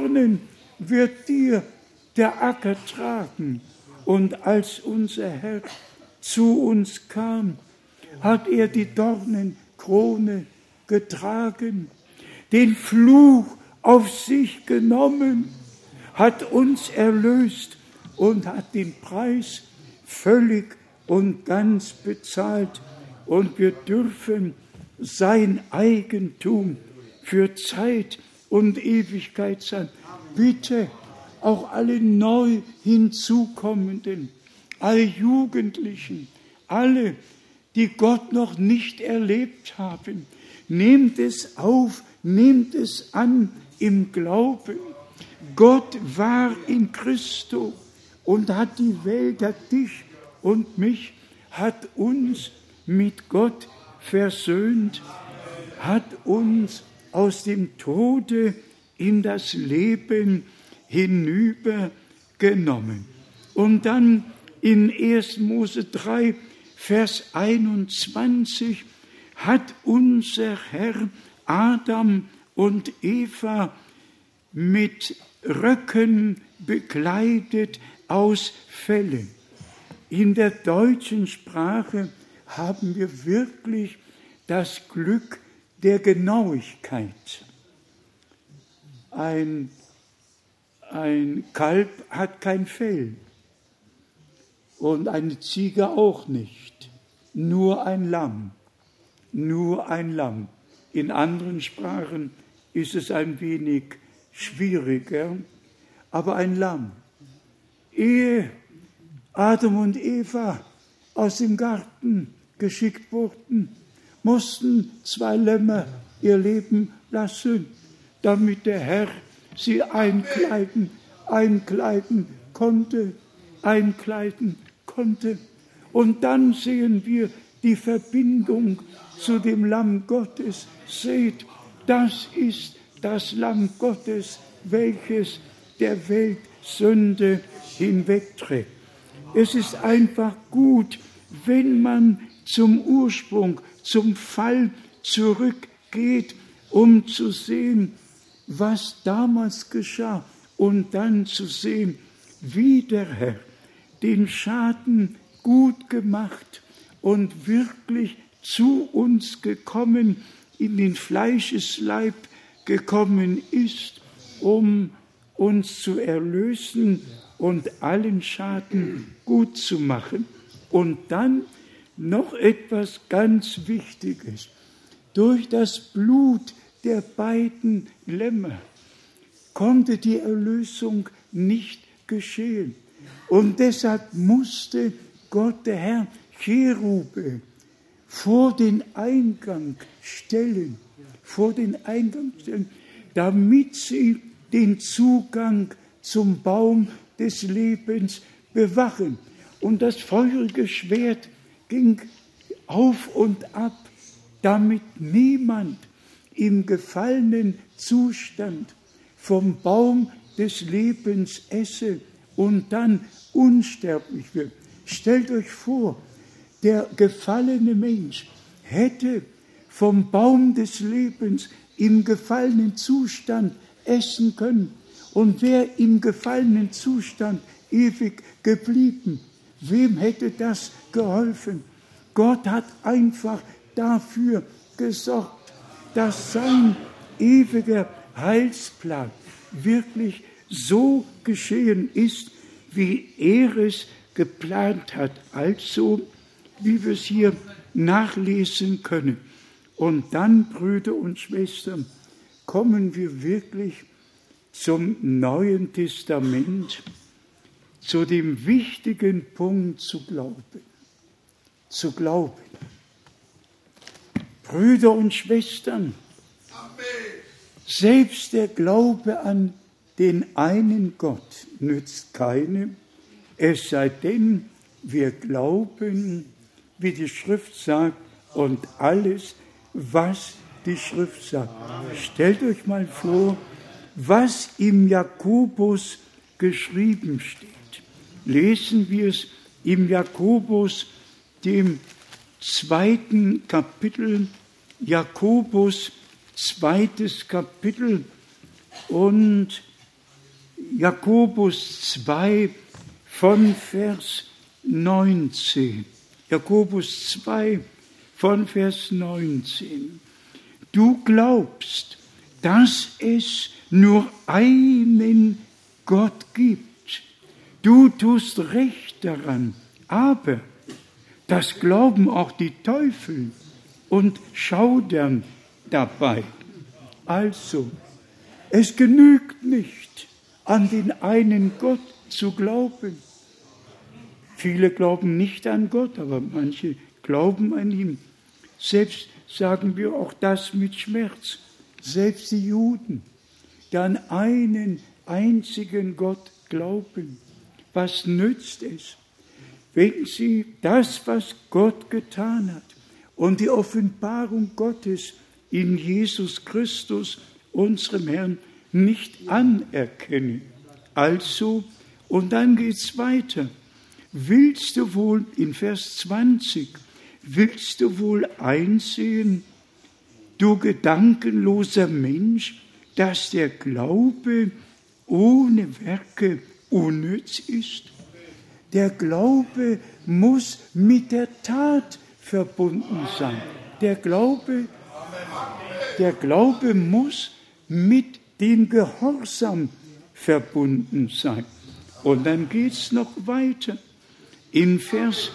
wird dir der Acker tragen. Und als unser Herr zu uns kam, hat er die Dornenkrone getragen, den Fluch auf sich genommen, hat uns erlöst und hat den Preis völlig und ganz bezahlt. Und wir dürfen sein Eigentum für Zeit und Ewigkeit sein. Bitte auch alle neu hinzukommenden, alle Jugendlichen, alle, die Gott noch nicht erlebt haben, nehmt es auf, nehmt es an im Glauben. Gott war in Christo und hat die Welt, hat dich und mich, hat uns mit Gott versöhnt, hat uns aus dem Tode in das Leben hinübergenommen. Und dann in 1. Mose 3, Vers 21 hat unser Herr Adam und Eva mit Röcken bekleidet aus Fellen. In der deutschen Sprache haben wir wirklich das Glück der Genauigkeit. Ein Kalb hat kein Fell und eine Ziege auch nicht, nur ein Lamm. In anderen Sprachen ist es ein wenig schwieriger, aber ein Lamm. Ehe Adam und Eva aus dem Garten geschickt wurden, mussten 2 Lämmer ihr Leben lassen, damit der Herr sie einkleiden konnte. Und dann sehen wir die Verbindung zu dem Lamm Gottes. Seht, das ist das Lamm Gottes, welches der Welt Sünde hinwegträgt. Es ist einfach gut, wenn man zum Ursprung, zum Fall zurückgeht, um zu sehen, was damals geschah und dann zu sehen, wie der Herr den Schaden gut gemacht und wirklich zu uns gekommen, in den Fleischesleib gekommen ist, um uns zu erlösen und allen Schaden gut zu machen. Und dann noch etwas ganz Wichtiges. Durch das Blut der beiden Lämmer konnte die Erlösung nicht geschehen. Und deshalb musste Gott, der Herr, Cherube vor den Eingang stellen, damit sie den Zugang zum Baum des Lebens bewachen. Und das feurige Schwert ging auf und ab, damit niemand im gefallenen Zustand vom Baum des Lebens esse und dann unsterblich wird. Stellt euch vor, der gefallene Mensch hätte vom Baum des Lebens im gefallenen Zustand essen können. Und wäre im gefallenen Zustand ewig geblieben, wem hätte das geholfen? Gott hat einfach dafür gesorgt, dass sein ewiger Heilsplan wirklich so geschehen ist, wie er es geplant hat. Also, wie wir es hier nachlesen können. Und dann, Brüder und Schwestern, kommen wir wirklich zum Neuen Testament, zu dem wichtigen Punkt zu glauben. Zu glauben. Brüder und Schwestern, selbst der Glaube an den einen Gott nützt keinem, es sei denn, wir glauben, wie die Schrift sagt, und alles, was die Schrift sagt. Stellt euch mal vor, was im Jakobus geschrieben steht. Lesen wir es im Jakobus, dem 2. Kapitel, Jakobus 2. Kapitel und Jakobus 2 von Vers 19. Jakobus 2 von Vers 19. Du glaubst, dass es nur einen Gott gibt. Du tust recht daran, aber das glauben auch die Teufel und schaudern dabei. Also, es genügt nicht, an den einen Gott zu glauben. Viele glauben nicht an Gott, aber manche glauben an ihn. Selbst sagen wir auch das mit Schmerz. Selbst die Juden, die an einen einzigen Gott glauben. Was nützt es, wenn sie das, was Gott getan hat und die Offenbarung Gottes in Jesus Christus, unserem Herrn, nicht anerkennen? Also, und dann geht's weiter. Willst du wohl, in Vers 20, willst du wohl einsehen, du gedankenloser Mensch, dass der Glaube ohne Werke unnütz ist? Der Glaube muss mit der Tat verbunden sein. Der Glaube muss mit dem Gehorsam verbunden sein. Und dann geht es noch weiter. In Vers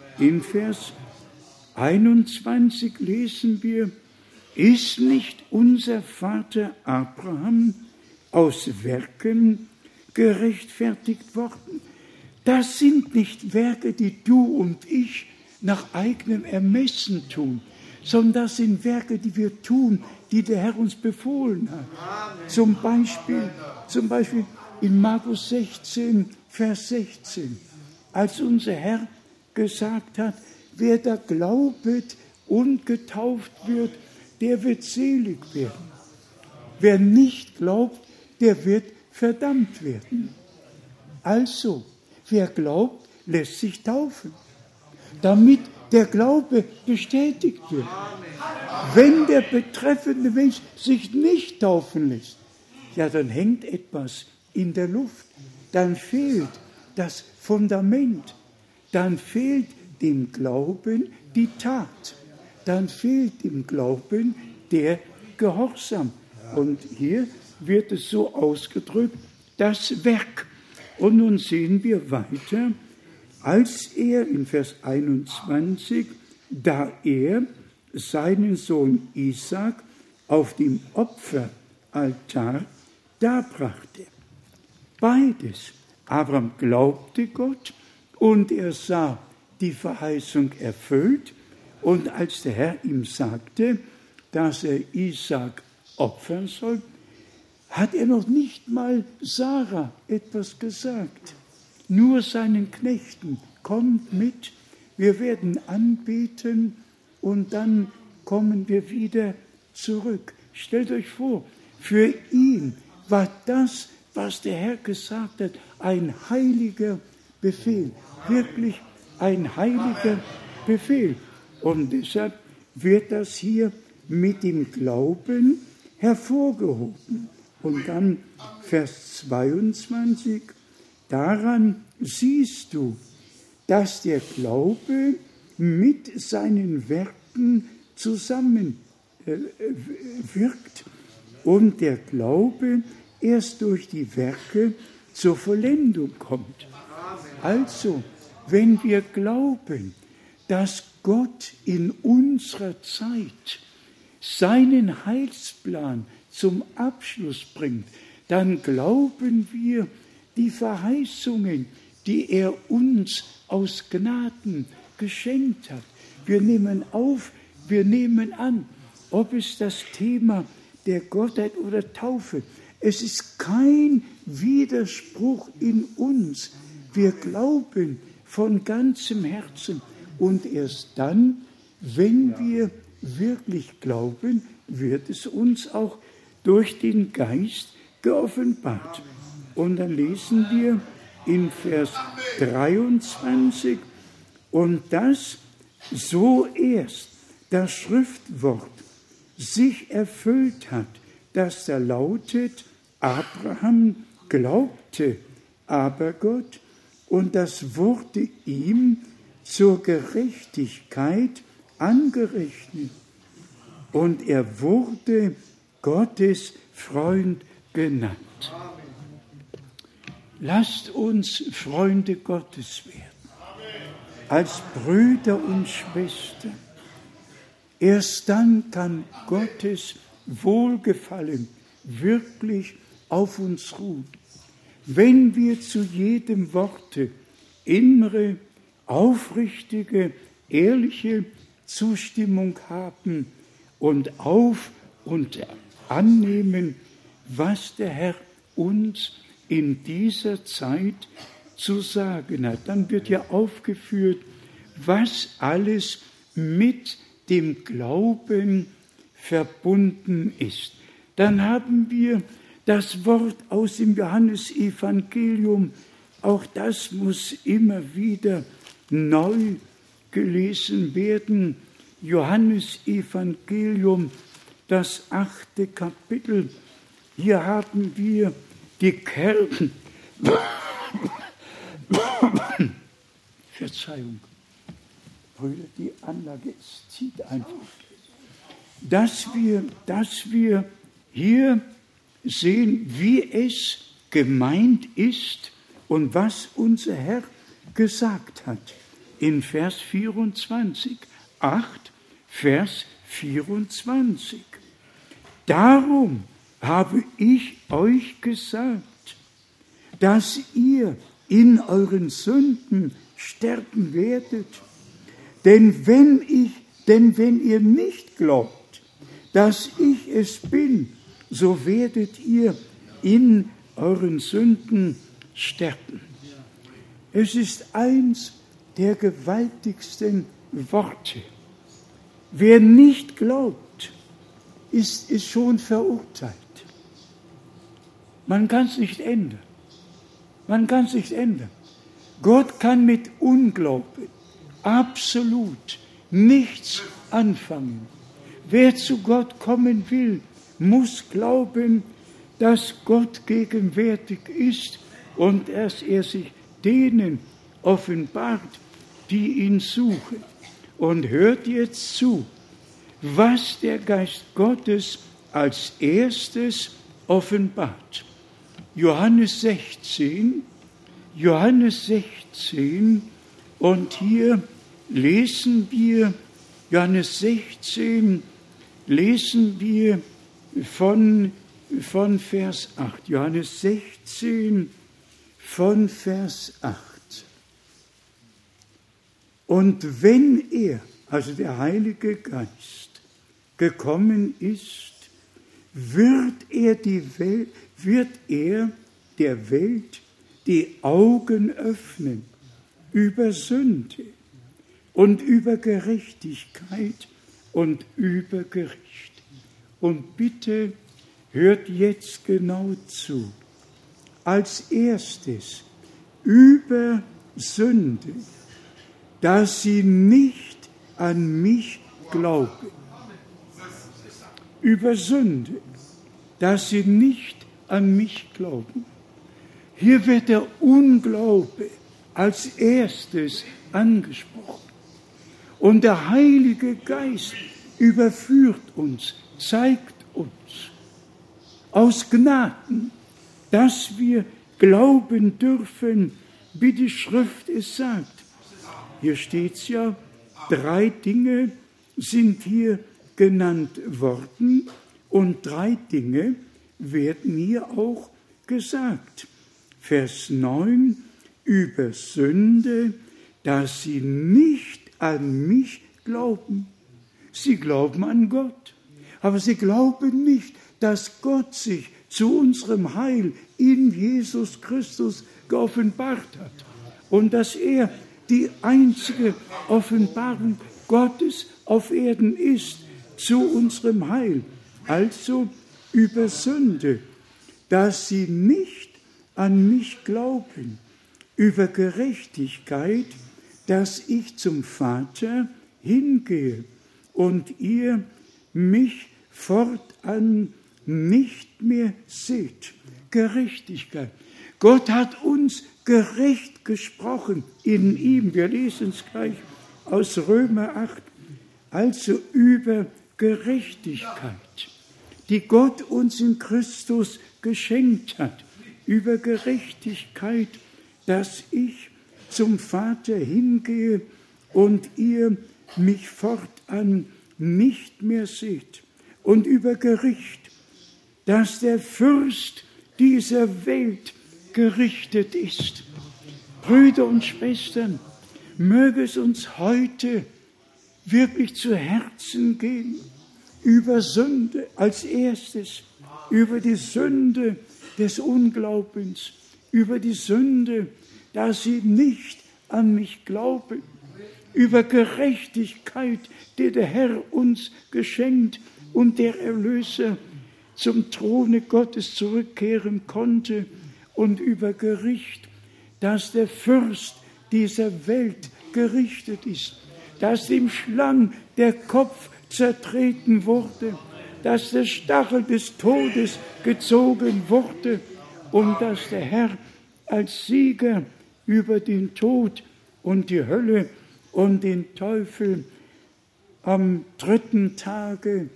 21 lesen wir, ist nicht unser Vater Abraham aus Werken gerechtfertigt worden? Das sind nicht Werke, die du und ich nach eigenem Ermessen tun, sondern das sind Werke, die wir tun, die der Herr uns befohlen hat. Zum Beispiel in Markus 16, Vers 16, als unser Herr gesagt hat, wer da glaubet und getauft wird, der wird selig werden. Wer nicht glaubt, der wird verdammt werden. Also, wer glaubt, lässt sich taufen, damit der Glaube bestätigt wird. Wenn der betreffende Mensch sich nicht taufen lässt, ja, dann hängt etwas in der Luft, dann fehlt das Fundament, dann fehlt dem Glauben die Tat, dann fehlt dem Glauben der Gehorsam. Und hier wird es so ausgedrückt, das Werk. Und nun sehen wir weiter, als er in Vers 21, da er seinen Sohn Isaak auf dem Opferaltar darbrachte. Beides, Abraham glaubte Gott und er sah die Verheißung erfüllt. Und als der Herr ihm sagte, dass er Isaak opfern soll, hat er noch nicht mal Sarah etwas gesagt. Nur seinen Knechten: Kommt mit, wir werden anbeten und dann kommen wir wieder zurück. Stellt euch vor, für ihn war das, was der Herr gesagt hat, ein heiliger Befehl. Wirklich ein heiliger Befehl. Und deshalb wird das hier mit dem Glauben hervorgehoben. Und dann Vers 22, daran siehst du, dass der Glaube mit seinen Werken zusammenwirkt und der Glaube erst durch die Werke zur Vollendung kommt. Also, wenn wir glauben, dass Gott in unserer Zeit seinen Heilsplan zum Abschluss bringt, dann glauben wir die Verheißungen, die er uns aus Gnaden geschenkt hat. Wir nehmen auf, wir nehmen an, ob es das Thema der Gottheit oder Taufe. Es ist kein Widerspruch in uns. Wir glauben von ganzem Herzen. Und erst dann, wenn wir wirklich glauben, wird es uns auch durch den Geist geoffenbart. Und dann lesen wir in Vers 23, und dass so erst das Schriftwort sich erfüllt hat, das da lautet: Abraham glaubte aber Gott, und das wurde ihm zur Gerechtigkeit angerechnet. Und er wurde Gottes Freund genannt. Lasst uns Freunde Gottes werden, als Brüder und Schwestern. Erst dann kann Gottes Wohlgefallen wirklich auf uns ruhen. Wenn wir zu jedem Worte innere, aufrichtige, ehrliche Zustimmung haben und annehmen, was der Herr uns in dieser Zeit zu sagen hat. Dann wird ja aufgeführt, was alles mit dem Glauben verbunden ist. Dann haben wir das Wort aus dem Johannesevangelium. Auch das muss immer wieder neu gelesen werden. Johannesevangelium, das 8. Kapitel. Hier haben wir die Kerne. Verzeihung, Brüder, die Anlage, es zieht einfach. Dass wir hier sehen, wie es gemeint ist und was unser Herr gesagt hat. In Vers 24, 8, Vers 24. Darum habe ich euch gesagt, dass ihr in euren Sünden sterben werdet. Denn wenn ihr nicht glaubt, dass ich es bin, so werdet ihr in euren Sünden sterben. Es ist eins der gewaltigsten Worte. Wer nicht glaubt, ist schon verurteilt. Man kann es nicht ändern. Gott kann mit Unglauben absolut nichts anfangen. Wer zu Gott kommen will, muss glauben, dass Gott gegenwärtig ist und dass er sich denen offenbart, die ihn suchen. Und hört jetzt zu, was der Geist Gottes als erstes offenbart. Johannes 16, und hier lesen wir, Johannes 16, lesen wir von Vers 8. Johannes 16, von Vers 8. Und wenn er, also der Heilige Geist, gekommen ist, wird er der Welt die Augen öffnen über Sünde und über Gerechtigkeit und über Gericht. Und bitte hört jetzt genau zu. Als erstes über Sünde, dass sie nicht an mich glauben. Über Sünde, dass sie nicht an mich glauben. Hier wird der Unglaube als erstes angesprochen. Und der Heilige Geist überführt uns, zeigt uns aus Gnaden, dass wir glauben dürfen, wie die Schrift es sagt. Hier steht es ja, 3 Dinge sind hier genannt worden und 3 Dinge werden hier auch gesagt. Vers 9, über Sünde, dass sie nicht an mich glauben. Sie glauben an Gott, aber sie glauben nicht, dass Gott sich zu unserem Heil in Jesus Christus geoffenbart hat und dass er die einzige Offenbarung Gottes auf Erden ist zu unserem Heil. Also über Sünde, dass sie nicht an mich glauben, über Gerechtigkeit, dass ich zum Vater hingehe und ihr mich fortan nicht mehr seht. Gerechtigkeit. Gott hat uns gerecht gesprochen in ihm. Wir lesen es gleich aus Römer 8. Also über Gerechtigkeit, die Gott uns in Christus geschenkt hat. Über Gerechtigkeit, dass ich zum Vater hingehe und ihr mich fortan nicht mehr seht. Und über Gericht, dass der Fürst dieser Welt gerichtet ist. Brüder und Schwestern, möge es uns heute wirklich zu Herzen gehen, über Sünde als erstes, über die Sünde des Unglaubens, über die Sünde, dass sie nicht an mich glauben, über Gerechtigkeit, die der Herr uns geschenkt und der Erlöser zum Throne Gottes zurückkehren konnte, und über Gericht, dass der Fürst dieser Welt gerichtet ist, dass dem Schlang der Kopf zertreten wurde, dass der Stachel des Todes gezogen wurde und dass der Herr als Sieger über den Tod und die Hölle und den Teufel am 3. Tage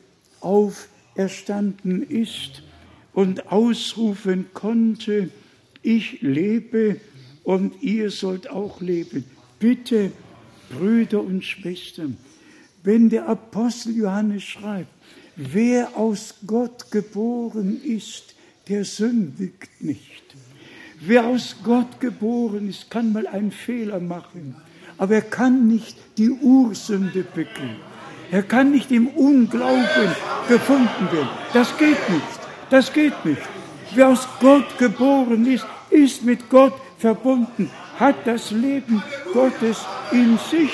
auferstanden ist und ausrufen konnte, ich lebe und ihr sollt auch leben. Bitte, Brüder und Schwestern, wenn der Apostel Johannes schreibt, wer aus Gott geboren ist, der sündigt nicht. Wer aus Gott geboren ist, kann mal einen Fehler machen, aber er kann nicht die Ursünde begehen. Er kann nicht im Unglauben gefunden werden. Das geht nicht. Das geht nicht. Wer aus Gott geboren ist, ist mit Gott verbunden, hat das Leben Gottes in sich.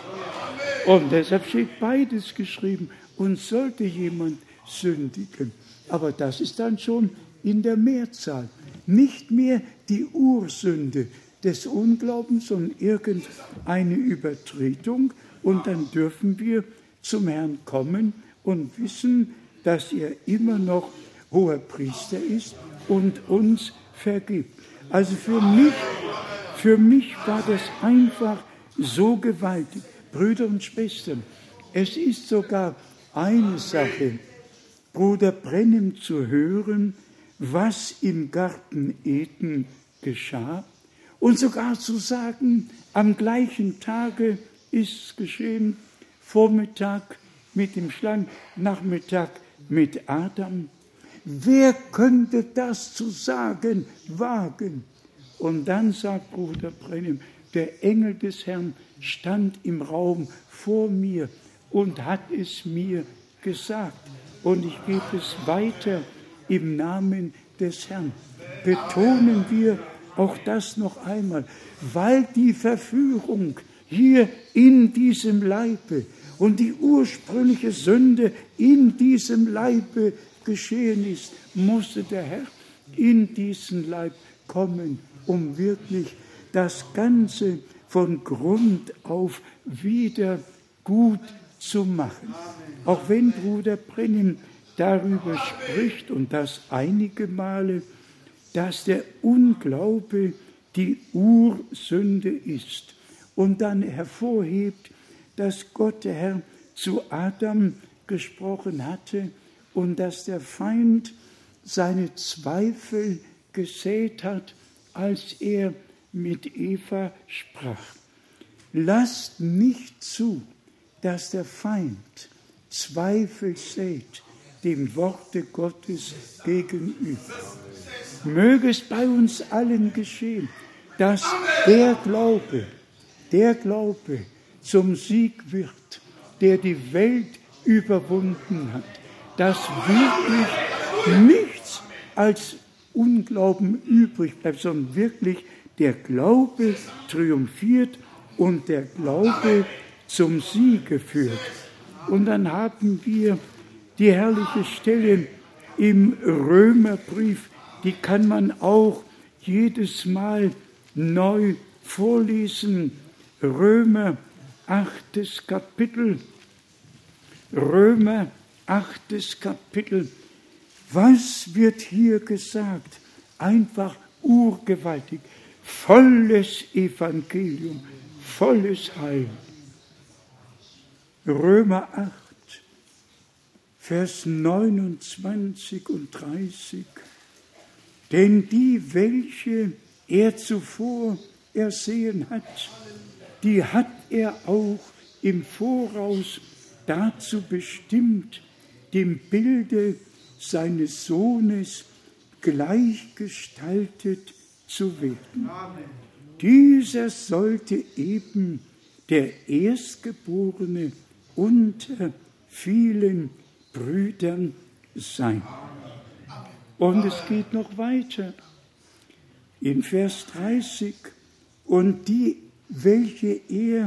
Und deshalb steht beides geschrieben. Und sollte jemand sündigen, aber das ist dann schon in der Mehrzahl. Nicht mehr die Ursünde des Unglaubens, sondern irgendeine Übertretung. Und dann dürfen wir zum Herrn kommen und wissen, dass er immer noch hoher Priester ist und uns vergibt. Also für mich war das einfach so gewaltig. Brüder und Schwestern, es ist sogar eine Sache, Bruder Brennim zu hören, was im Garten Eden geschah und sogar zu sagen, am gleichen Tage ist es geschehen, Vormittag mit dem Schlangen, Nachmittag mit Adam. Wer könnte das zu sagen wagen? Und dann sagt Bruder Brennim, der Engel des Herrn stand im Raum vor mir und hat es mir gesagt. Und ich gebe es weiter im Namen des Herrn. Betonen wir auch das noch einmal, weil die Verführung hier in diesem Leibe und die ursprüngliche Sünde in diesem Leibe geschehen ist, musste der Herr in diesen Leib kommen, um wirklich das Ganze von Grund auf wieder gut zu machen. Auch wenn Bruder Brennim darüber spricht, und das einige Male, dass der Unglaube die Ursünde ist und dann hervorhebt, dass Gott, der Herr, zu Adam gesprochen hatte und dass der Feind seine Zweifel gesät hat, als er mit Eva sprach. Lasst nicht zu, dass der Feind Zweifel sät dem Worte Gottes gegenüber. Möge es bei uns allen geschehen, dass der Glaube zum Sieg wird, der die Welt überwunden hat, dass wirklich nichts als Unglauben übrig bleibt, sondern wirklich der Glaube triumphiert und der Glaube zum Siege führt. Und dann haben wir die herrliche Stelle im Römerbrief, die kann man auch jedes Mal neu vorlesen. Römer 8. Kapitel. Römer 8. Kapitel. Was wird hier gesagt? Einfach urgewaltig. Volles Evangelium, volles Heil. Römer 8, Vers 29 und 30. Denn die, welche er zuvor ersehen hat, die hat er auch im Voraus dazu bestimmt, dem Bilde seines Sohnes gleichgestaltet zu werden. Dieser sollte eben der Erstgeborene unter vielen Brüdern sein. Und es geht noch weiter. In Vers 30. Und die, welche er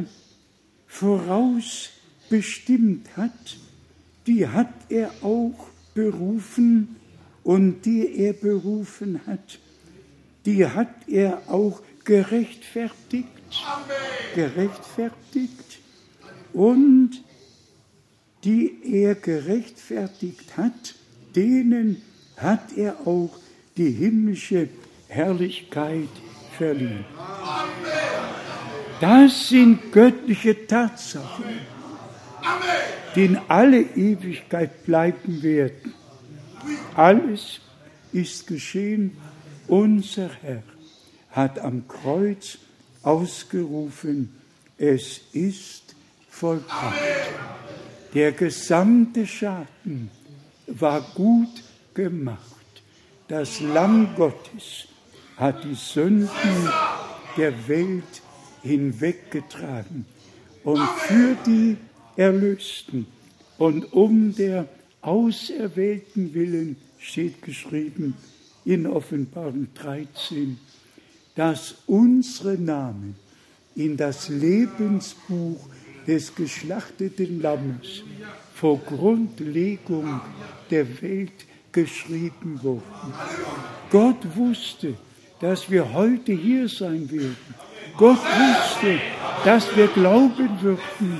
vorausbestimmt hat, die hat er auch berufen, und die er berufen hat, die hat er auch gerechtfertigt. Amen. Gerechtfertigt. Und die er gerechtfertigt hat, denen hat er auch die himmlische Herrlichkeit verliehen. Amen. Das sind göttliche Tatsachen, die in alle Ewigkeit bleiben werden. Alles ist geschehen. Unser Herr hat am Kreuz ausgerufen, es ist vollbracht. Der gesamte Schaden war gut gemacht. Das Lamm Gottes hat die Sünden der Welt hinweggetragen. Und für die Erlösten und um der Auserwählten willen steht geschrieben in Offenbarung 13, dass unsere Namen in das Lebensbuch des geschlachteten Lammes vor Grundlegung der Welt geschrieben wurden. Gott wusste, dass wir heute hier sein werden. Gott wusste, dass wir glauben würden.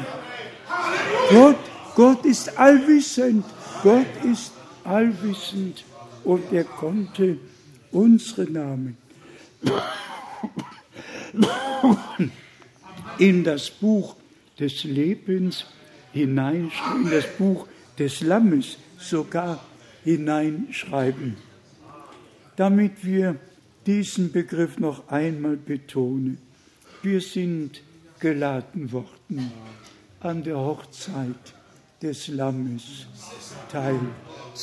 Gott ist allwissend. Gott ist allwissend. Und er konnte unsere Namen in das Buch des Lebens hineinschreiben, in das Buch des Lammes sogar hineinschreiben. Damit wir diesen Begriff noch einmal betonen. Wir sind geladen worden, an der Hochzeit des Lammes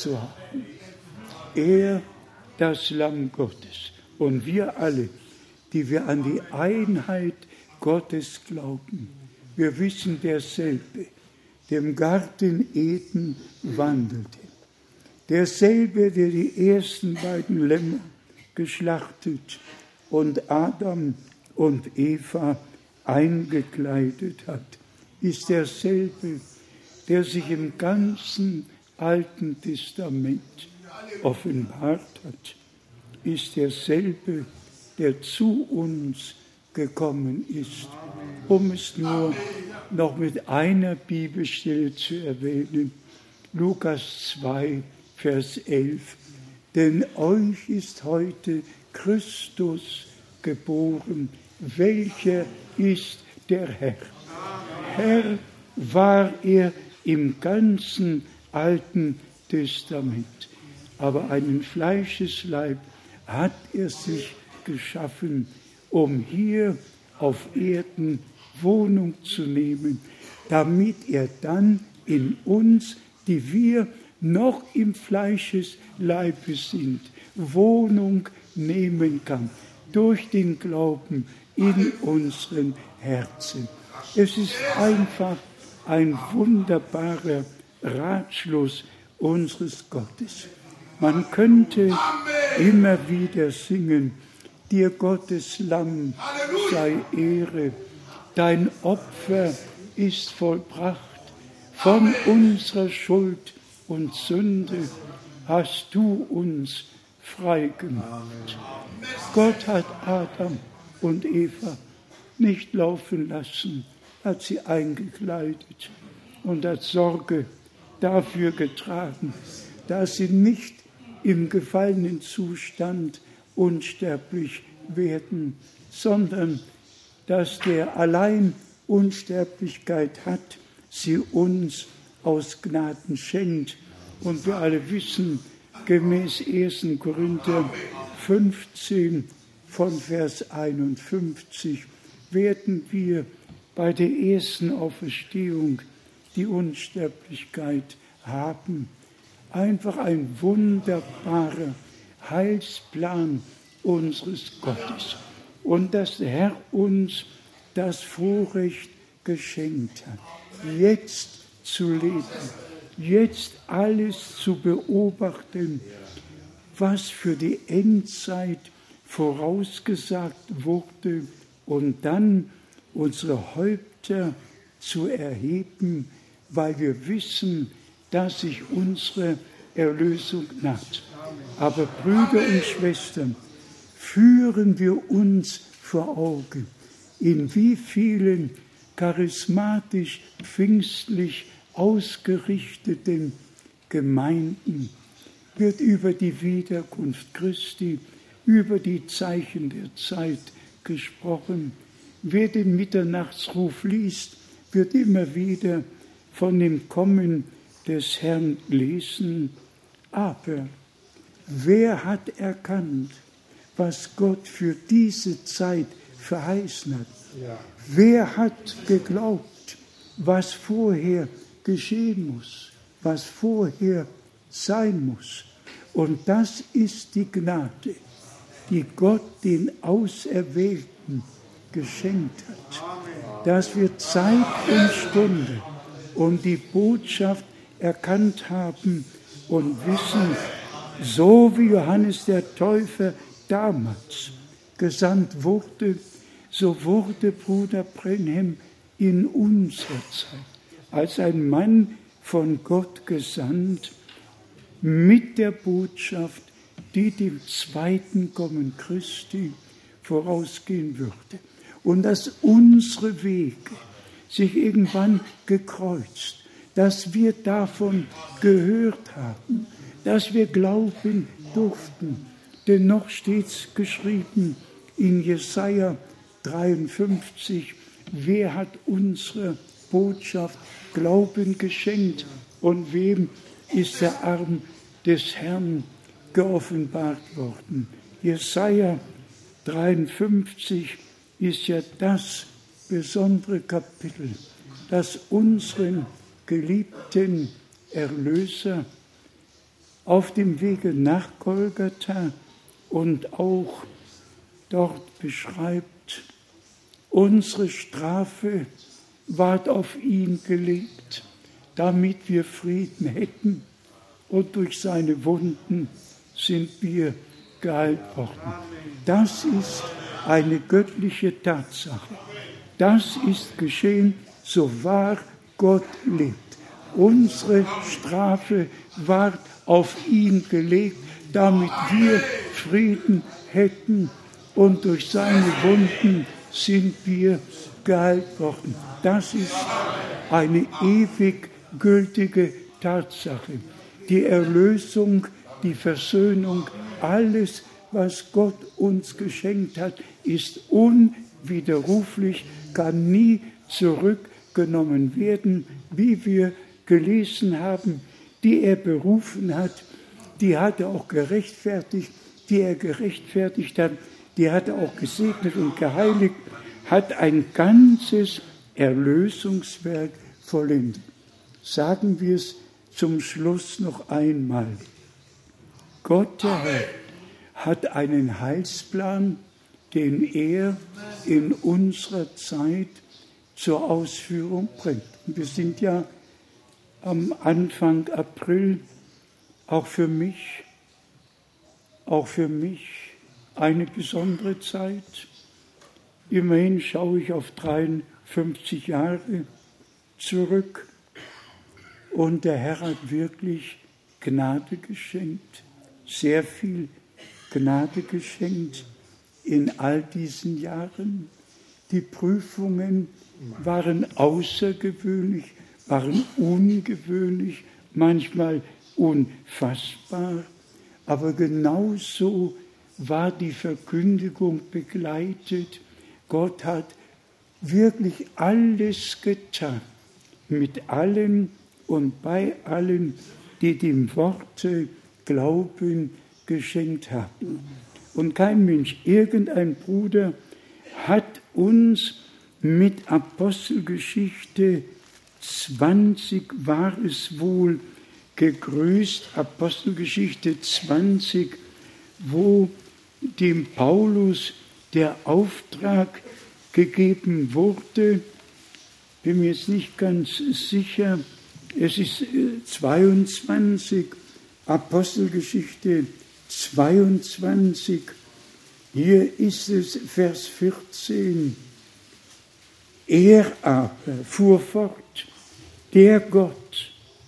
teilzuhaben. Er, das Lamm Gottes, und wir alle, die wir an die Einheit Gottes glauben. Wir wissen, derselbe, der im Garten Eden wandelte, derselbe, der die ersten beiden Lämmer geschlachtet und Adam und Eva eingekleidet hat, ist derselbe, der sich im ganzen Alten Testament offenbart hat, ist derselbe, der zu uns gekommen ist, um es nur noch mit einer Bibelstelle zu erwähnen, Lukas 2, Vers 11. Denn euch ist heute Christus geboren, welcher ist der Herr. Herr war er im ganzen Alten Testament, aber einen Fleischesleib hat er sich geschaffen, um hier auf Erden Wohnung zu nehmen, damit er dann in uns, die wir noch im Fleischesleibe sind, Wohnung nehmen kann, durch den Glauben in unseren Herzen. Es ist einfach ein wunderbarer Ratschluss unseres Gottes. Man könnte immer wieder singen, dir Gottes Lamm sei Ehre, dein Opfer ist vollbracht, von unserer Schuld und Sünde hast du uns frei gemacht. Gott hat Adam und Eva nicht laufen lassen, hat sie eingekleidet und hat Sorge dafür getragen, dass sie nicht im gefallenen Zustand unsterblich werden, sondern dass der allein Unsterblichkeit hat, sie uns aus Gnaden schenkt. Und wir alle wissen, gemäß 1. Korinther 15 von Vers 51 werden wir bei der ersten Auferstehung die Unsterblichkeit haben. Einfach ein wunderbarer Heilsplan unseres Gottes. Und dass der Herr uns das Vorrecht geschenkt hat, jetzt zu leben, jetzt alles zu beobachten, was für die Endzeit vorausgesagt wurde und dann unsere Häupter zu erheben, weil wir wissen, dass sich unsere Erlösung naht. Aber Brüder und Schwestern, führen wir uns vor Augen, in wie vielen charismatisch, pfingstlich ausgerichteten Gemeinden wird über die Wiederkunft Christi, über die Zeichen der Zeit gesprochen. Wer den Mitternachtsruf liest, wird immer wieder von dem Kommen des Herrn lesen. Aber wer hat erkannt, was Gott für diese Zeit verheißen hat? Ja. Wer hat geglaubt, was vorher geschehen muss, was vorher sein muss? Und das ist die Gnade, die Gott den Auserwählten geschenkt hat, dass wir Zeit und Stunde und die Botschaft erkannt haben und wissen, so wie Johannes der Täufer damals gesandt wurde, so wurde Bruder Brenhem in unserer Zeit als ein Mann von Gott gesandt mit der Botschaft, die dem zweiten Kommen Christi vorausgehen würde. Und dass unsere Wege sich irgendwann gekreuzt, dass wir davon gehört haben, dass wir glauben durften. Denn noch steht es geschrieben in Jesaja 53, wer hat unsere Botschaft Glauben geschenkt und wem ist der Arm des Herrn geoffenbart worden. Jesaja 53 ist ja das besondere Kapitel, das unseren geliebten Erlöser auf dem Wege nach Golgatha und auch dort beschreibt, unsere Strafe ward auf ihn gelegt, damit wir Frieden hätten, und durch seine Wunden sind wir geheilt worden. Das ist eine göttliche Tatsache. Das ist geschehen, so wahr Gott lebt. Unsere Strafe ward auf ihn gelegt, damit wir Frieden hätten, und durch seine Wunden sind wir geheilt worden. Das ist eine ewig gültige Tatsache. Die Erlösung, die Versöhnung, alles, was Gott uns geschenkt hat, ist unwiderruflich, kann nie zurückgenommen werden, wie wir gelesen haben. Die er berufen hat, die hat er auch gerechtfertigt, die er gerechtfertigt hat, die hat er auch gesegnet und geheiligt, hat ein ganzes Erlösungswerk vollendet. Sagen wir es zum Schluss noch einmal. Gott, der Herr, hat einen Heilsplan, den er in unserer Zeit zur Ausführung bringt. Und wir sind ja am Anfang April, auch für mich eine besondere Zeit. Immerhin schaue ich auf 53 Jahre zurück, und der Herr hat wirklich Gnade geschenkt, sehr viel Gnade geschenkt in all diesen Jahren. Die Prüfungen waren außergewöhnlich, waren ungewöhnlich, manchmal unfassbar, aber genauso war die Verkündigung begleitet. Gott hat wirklich alles getan, mit allen und bei allen, die dem Worte Glauben geschenkt haben. Und kein Mensch, irgendein Bruder hat uns mit Apostelgeschichte 20 war es wohl gegrüßt, Apostelgeschichte 20, wo dem Paulus der Auftrag gegeben wurde, bin mir jetzt nicht ganz sicher, es ist 22, Apostelgeschichte 22, hier ist es Vers 14. Er aber fuhr fort, der Gott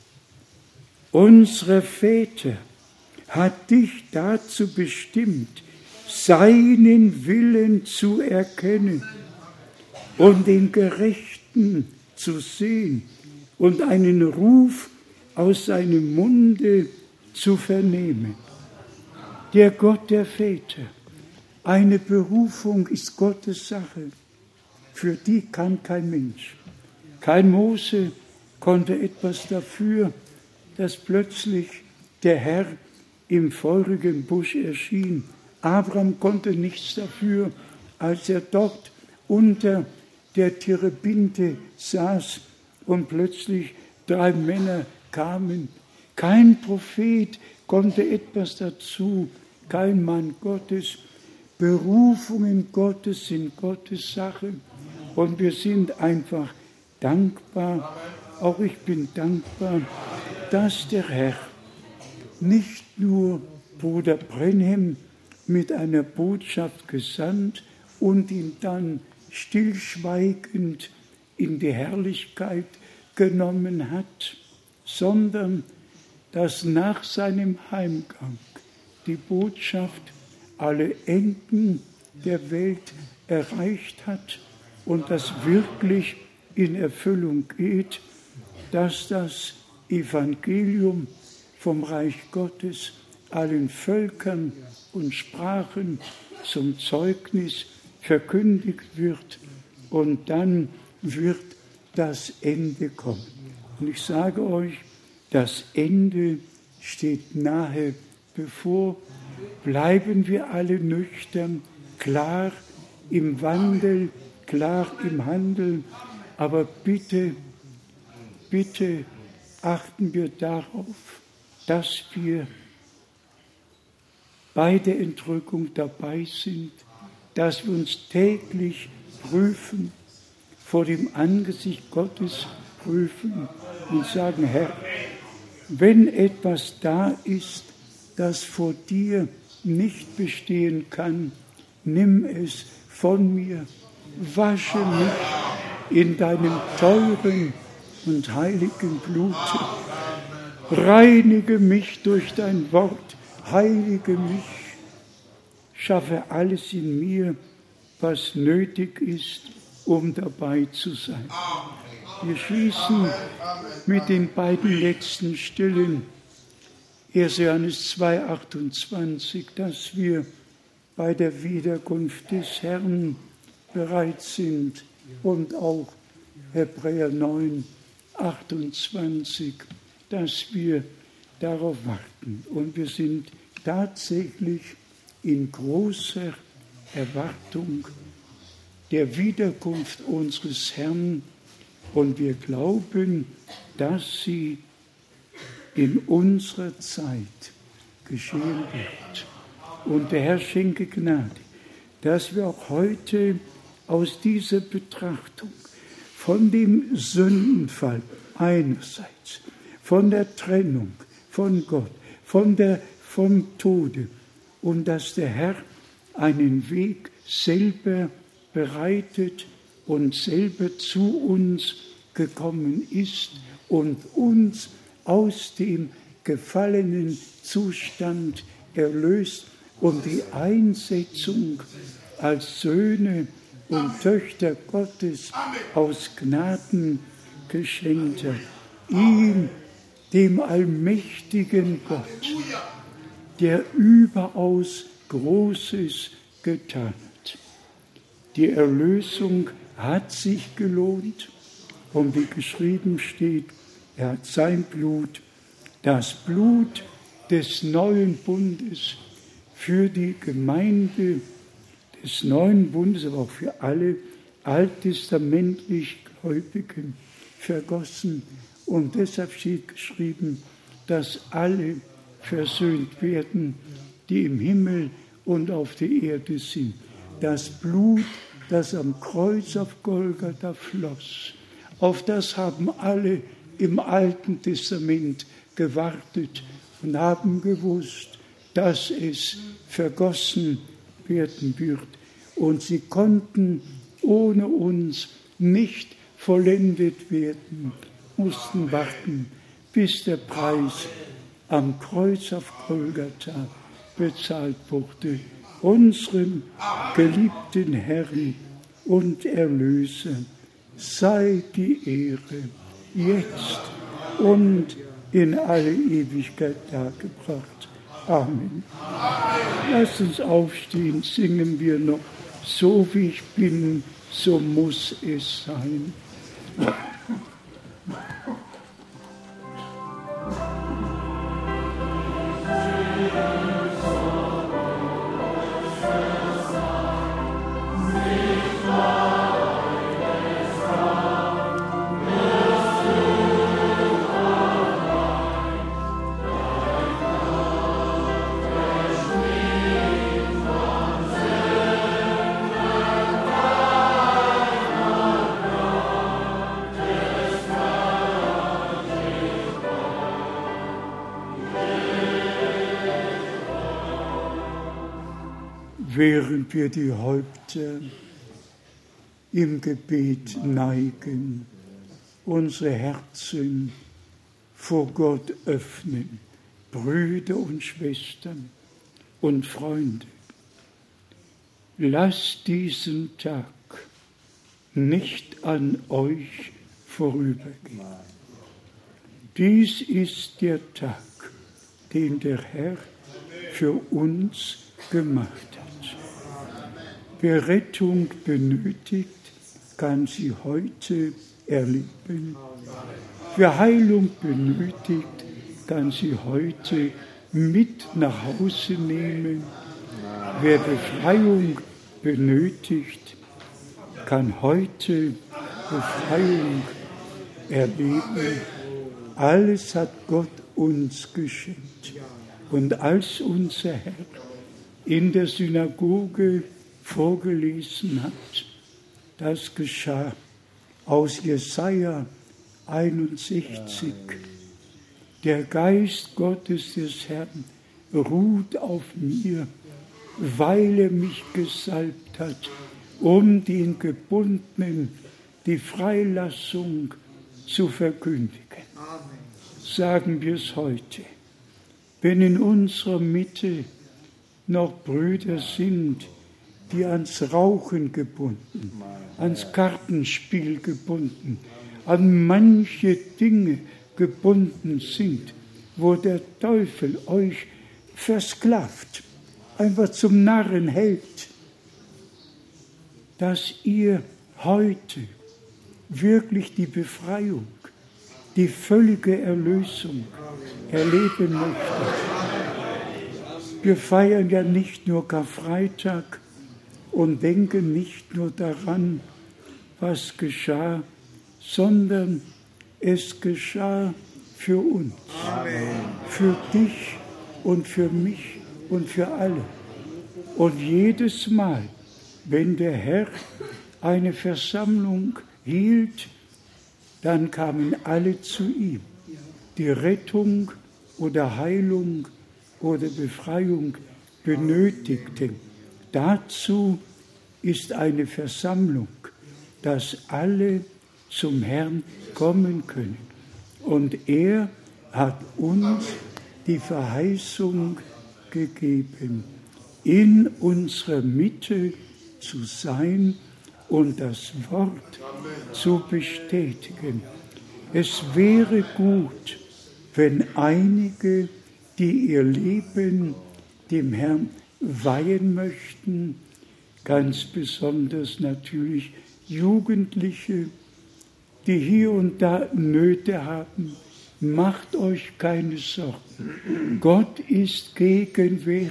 unserer Väter hat dich dazu bestimmt, seinen Willen zu erkennen und den Gerechten zu sehen und einen Ruf aus seinem Munde zu vernehmen. Der Gott der Väter, eine Berufung ist Gottes Sache, für die kann kein Mensch. Kein Mose konnte etwas dafür, dass plötzlich der Herr im feurigen Busch erschien. Abraham konnte nichts dafür, als er dort unter der Terebinte saß und plötzlich 3 Männer kamen. Kein Prophet konnte etwas dazu, kein Mann Gottes. Berufungen Gottes sind Gottes Sache und wir sind einfach dankbar, auch ich bin dankbar, dass der Herr nicht nur Bruder Brenhem mit einer Botschaft gesandt und ihn dann stillschweigend in die Herrlichkeit genommen hat, sondern dass nach seinem Heimgang die Botschaft alle Enden der Welt erreicht hat und das wirklich in Erfüllung geht, dass das Evangelium vom Reich Gottes allen Völkern und Sprachen zum Zeugnis verkündigt wird und dann wird das Ende kommen. Und ich sage euch, das Ende steht nahe bevor. Bleiben wir alle nüchtern, klar im Wandel, klar im Handeln, aber bitte achten wir darauf, dass wir bei der Entrückung dabei sind, dass wir uns täglich prüfen, vor dem Angesicht Gottes prüfen und sagen, Herr, wenn etwas da ist, das vor dir nicht bestehen kann, nimm es von mir, wasche mich in deinem teuren und heiligen Blute, reinige mich durch dein Wort, heilige mich, schaffe alles in mir, was nötig ist, um dabei zu sein. Wir schließen mit den beiden letzten Stellen, 1. Johannes 2,28, dass wir bei der Wiederkunft des Herrn bereit sind, und auch Hebräer 9,28, dass wir darauf warten. Und wir sind tatsächlich in großer Erwartung der Wiederkunft unseres Herrn, und wir glauben, dass sie in unserer Zeit geschehen wird. Und der Herr schenke Gnade, dass wir auch heute aus dieser Betrachtung von dem Sündenfall einerseits, von der Trennung von Gott, vom Tode, und dass der Herr einen Weg selber bereitet und selber zu uns gekommen ist und uns aus dem gefallenen Zustand erlöst und die Einsetzung als Söhne und Töchter Gottes aus Gnaden geschenkt hat. Ihm, dem allmächtigen Gott, der überaus Großes getan hat. Die Erlösung hat sich gelohnt, und wie geschrieben steht, er hat sein Blut, das Blut des neuen Bundes, für die Gemeinde des neuen Bundes, aber auch für alle alttestamentlich Gläubigen vergossen. Und deshalb steht geschrieben, dass alle versöhnt werden, die im Himmel und auf der Erde sind. Das Blut, das am Kreuz auf Golgatha floss, auf das haben alle im Alten Testament gewartet und haben gewusst, dass es vergossen werden wird. Und sie konnten ohne uns nicht vollendet werden, mussten warten, bis der Preis am Kreuz auf Golgatha bezahlt wurde. Unserem geliebten Herrn und Erlöser sei die Ehre jetzt und in alle Ewigkeit dargebracht. Amen. Lasst uns aufstehen, singen wir noch: So wie ich bin, so muss es sein. Während wir die Häupter im Gebet neigen, unsere Herzen vor Gott öffnen, Brüder und Schwestern und Freunde, lasst diesen Tag nicht an euch vorübergehen. Dies ist der Tag, den der Herr für uns gemacht hat. Wer Rettung benötigt, kann sie heute erleben. Wer Heilung benötigt, kann sie heute mit nach Hause nehmen. Wer Befreiung benötigt, kann heute Befreiung erleben. Alles hat Gott uns geschenkt. Und als unser Herr in der Synagoge vorgelesen hat, das geschah aus Jesaja 61. Der Geist Gottes des Herrn ruht auf mir, weil er mich gesalbt hat, um den Gebundenen die Freilassung zu verkündigen. Sagen wir es heute. Wenn in unserer Mitte noch Brüder sind, die ans Rauchen gebunden, ans Kartenspiel gebunden, an manche Dinge gebunden sind, wo der Teufel euch versklavt, einfach zum Narren hält, dass ihr heute wirklich die Befreiung, die völlige Erlösung erleben möchtet. Wir feiern ja nicht nur Karfreitag und denken nicht nur daran, was geschah, sondern es geschah für uns, für dich und für mich und für alle. Und jedes Mal, wenn der Herr eine Versammlung hielt, dann kamen alle zu ihm, die Rettung oder Heilung oder Befreiung benötigten. Dazu ist eine Versammlung, dass alle zum Herrn kommen können. Und er hat uns die Verheißung gegeben, in unserer Mitte zu sein und das Wort zu bestätigen. Es wäre gut, wenn einige, die ihr Leben dem Herrn weihen möchten, ganz besonders natürlich Jugendliche, die hier und da Nöte haben, macht euch keine Sorgen. Gott ist gegenwärtig.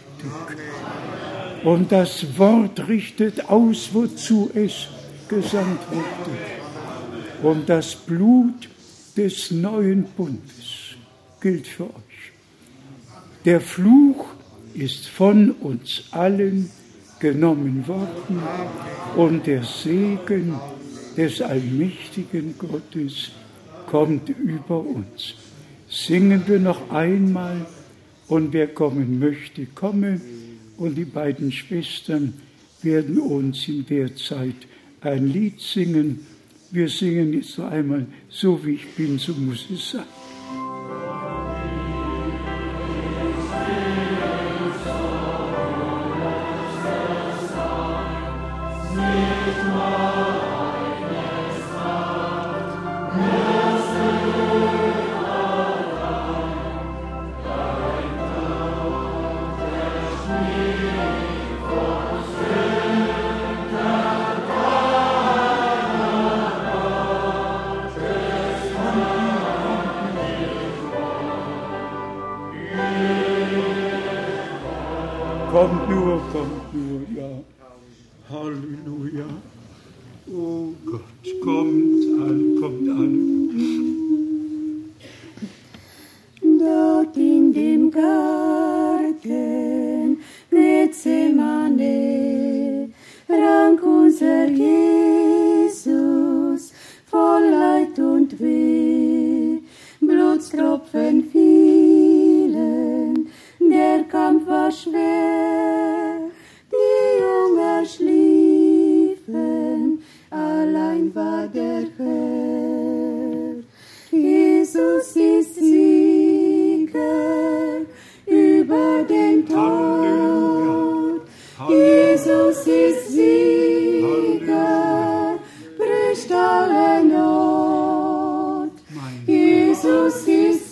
Und das Wort richtet aus, wozu es gesandt wurde. Und das Blut des neuen Bundes gilt für euch. Der Fluch ist von uns allen genommen worden und der Segen des allmächtigen Gottes kommt über uns. Singen wir noch einmal und wer kommen möchte, komme. Und die beiden Schwestern werden uns in der Zeit ein Lied singen. Wir singen jetzt noch einmal, so wie ich bin, so muss es sein. Kommt nur, ja. Halleluja. Oh Gott, kommt alle. Dort in dem Garten Gethsemane rang unser Jesus voll Leid und Weh. Blutstropfen fielen, der Kampf war schwer, die Jünger schliefen, allein war der Herr. Jesus ist Sieger über den Tod. Jesus ist Sieger, bricht alle Not. Jesus ist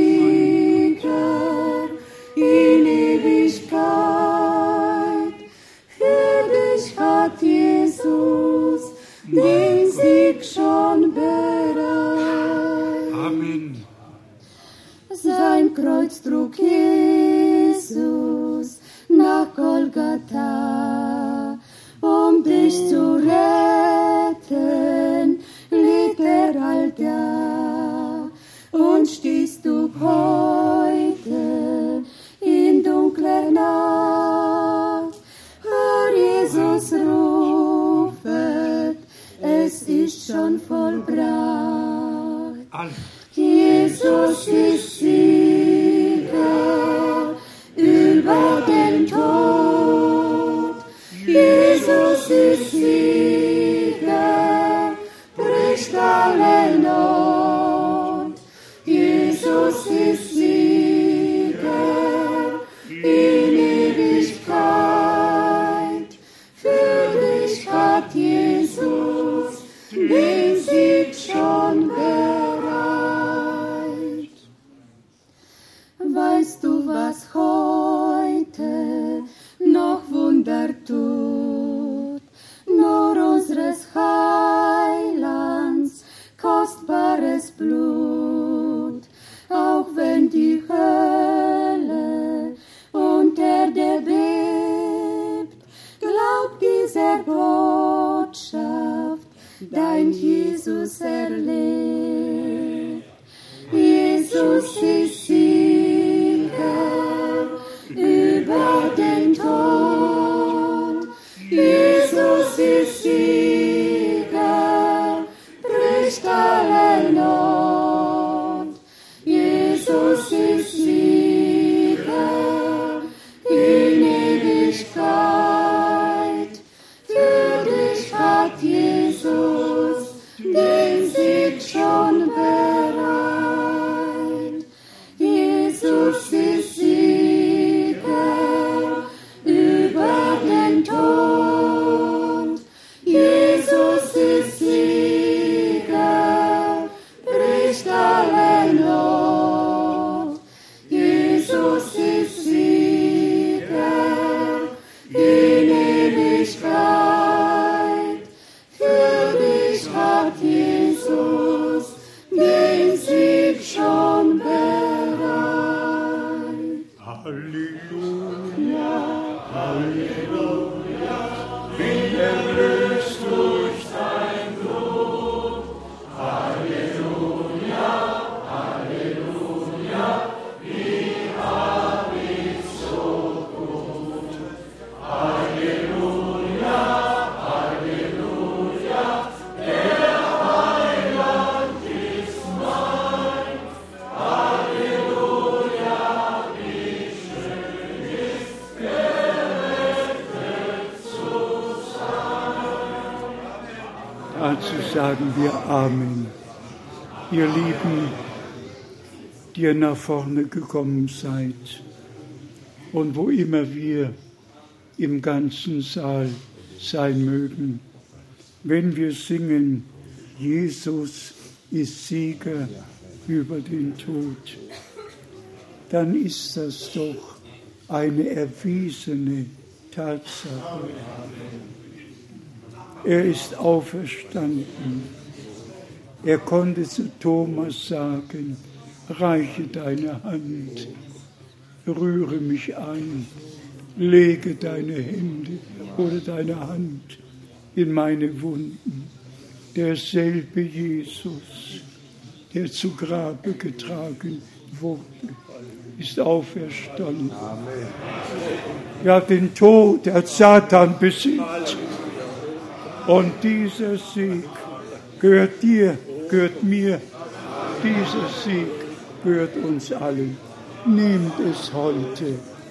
Sieger in Ewigkeit. Für dich hat Jesus den Sieg schon bereit. Amen. Sein Kreuz trug Jesus schon vollbracht. Jesus ist Sieger über den Tod. Jesus ist Sieger, bricht alle Not. Jesus ist Sieger in Ewigkeit. Für dich hat Jesus den Sieg schon bereit. Weißt du, was heute noch Wunder tut? Nur unseres Heilands kostbares Blut. Auch wenn die Hölle und Erde bebt, glaub dieser Botschaft, dein Jesus erlebt. Jesus ist Sieger über den Tod. Jesus ist Sieger, bricht alle Not. Jesus ist Sieger in Ewigkeit. Für dich hat Jesus den Sieg schon bereit. Jesus ist Sieger über den Tod. Jesus ist Sieger, bricht alle Not. Jesus ist Sieger in Ewigkeit. Für dich hat Jesus den Sieg schon bereit. Halleluja, Halleluja, bin erlöst durch dein Blut. Halleluja, Halleluja, wie hab ich so gut. Halleluja, Halleluja, der Heiland ist mein. Halleluja, wie schön ist gerettet zu sein. Dazu sagen wir Amen. Ihr Lieben, die ihr nach vorne gekommen seid und wo immer wir im ganzen Saal sein mögen, wenn wir singen, Jesus ist Sieger über den Tod, dann ist das doch eine erwiesene Tatsache. Er ist auferstanden. Er konnte zu Thomas sagen, reiche deine Hand, rühre mich an, lege deine Hände oder deine Hand in meine Wunden. Derselbe Jesus, der zu Grabe getragen wurde, ist auferstanden. Er hat den Tod, er hat Satan besiegt. Und dieser Sieg gehört dir, gehört mir. Dieser Sieg gehört uns allen. Nehmt es heute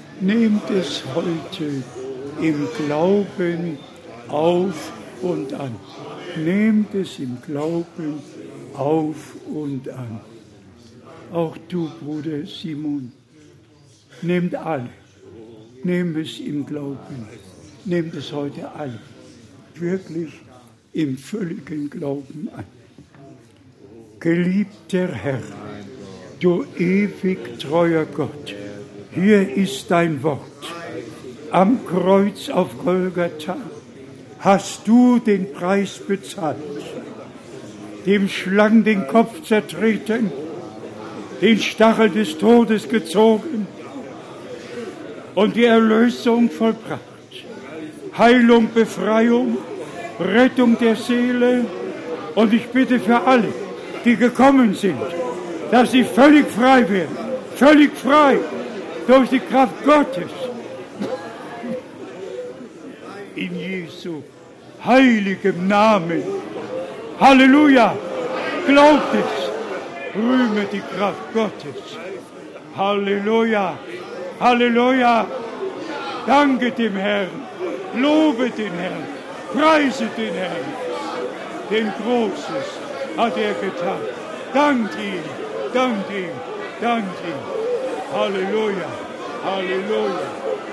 im Glauben auf und an. Nehmt es im Glauben auf und an. Auch du, Bruder Simon, nehmt alle. Nehmt es im Glauben. Nehmt es heute alle. Wirklich im völligen Glauben an. Geliebter Herr, du ewig treuer Gott, hier ist dein Wort. Am Kreuz auf Golgatha hast du den Preis bezahlt, dem Schlangen den Kopf zertreten, den Stachel des Todes gezogen und die Erlösung vollbracht. Heilung, Befreiung, Rettung der Seele. Und ich bitte für alle, die gekommen sind, dass sie völlig frei werden, völlig frei durch die Kraft Gottes. In Jesu heiligem Namen. Halleluja! Glaubt es! Rühme die Kraft Gottes! Halleluja! Halleluja! Danket dem Herrn! Lobet den Herrn! Preiset den Herrn! Denn Großes hat er getan. Dankt ihm! Dankt ihm! Dankt ihm! Halleluja! Halleluja!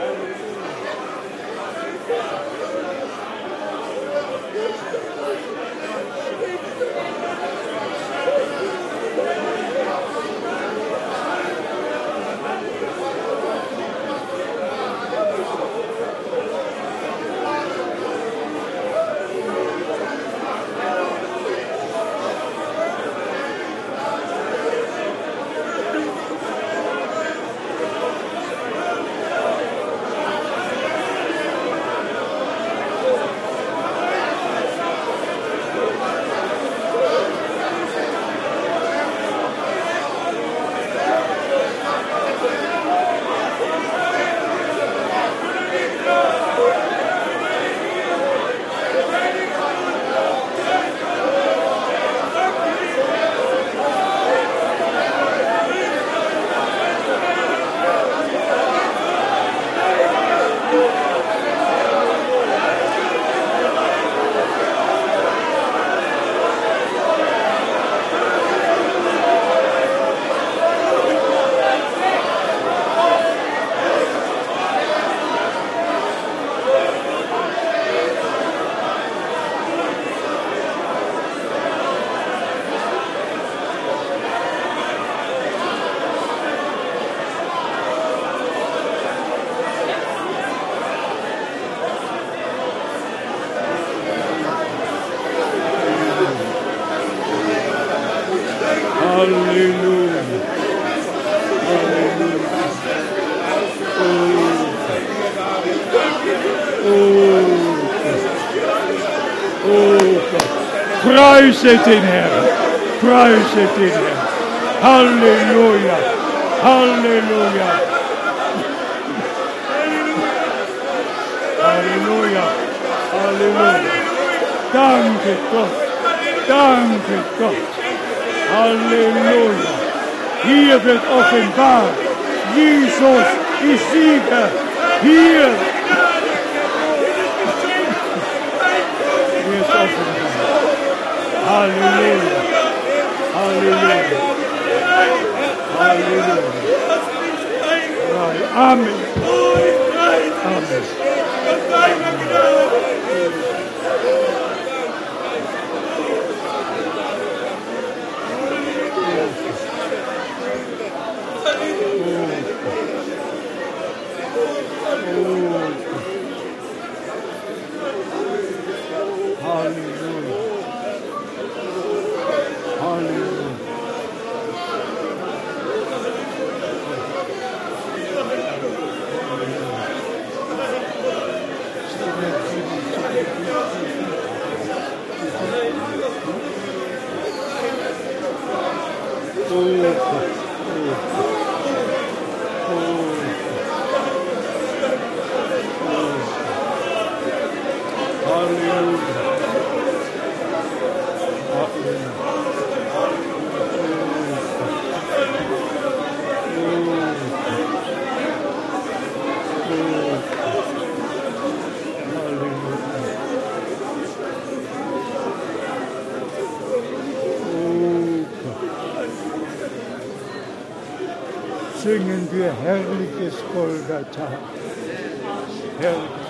Preiset den Herrn, preiset den Herrn. Halleluja, Halleluja. Halleluja, Halleluja. Danke Gott, danke Gott. Halleluja. Hier wird offenbart, Jesus ist Sieger. Hier wird offenbart. Halleluja, Halleluja, Halleluja. Amen, Amen. Singen wir herrliches Golgatha. Herrliches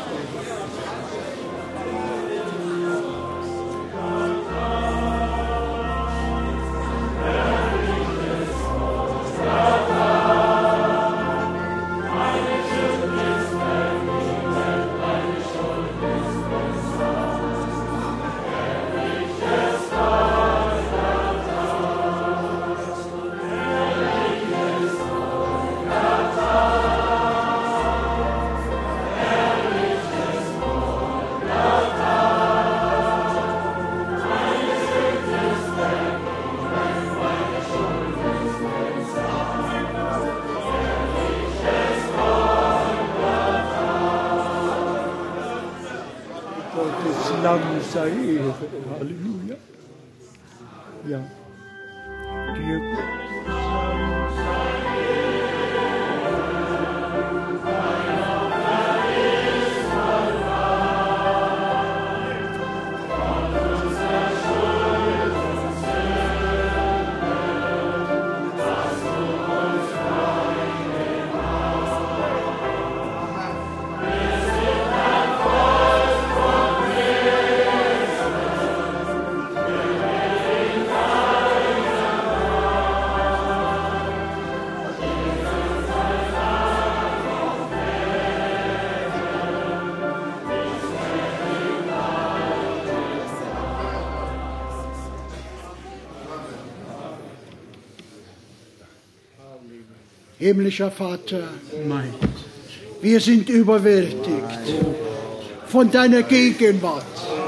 Lamm sei Ehre. Halleluja. Ja. Dir Himmlischer Vater, wir sind überwältigt von deiner Gegenwart,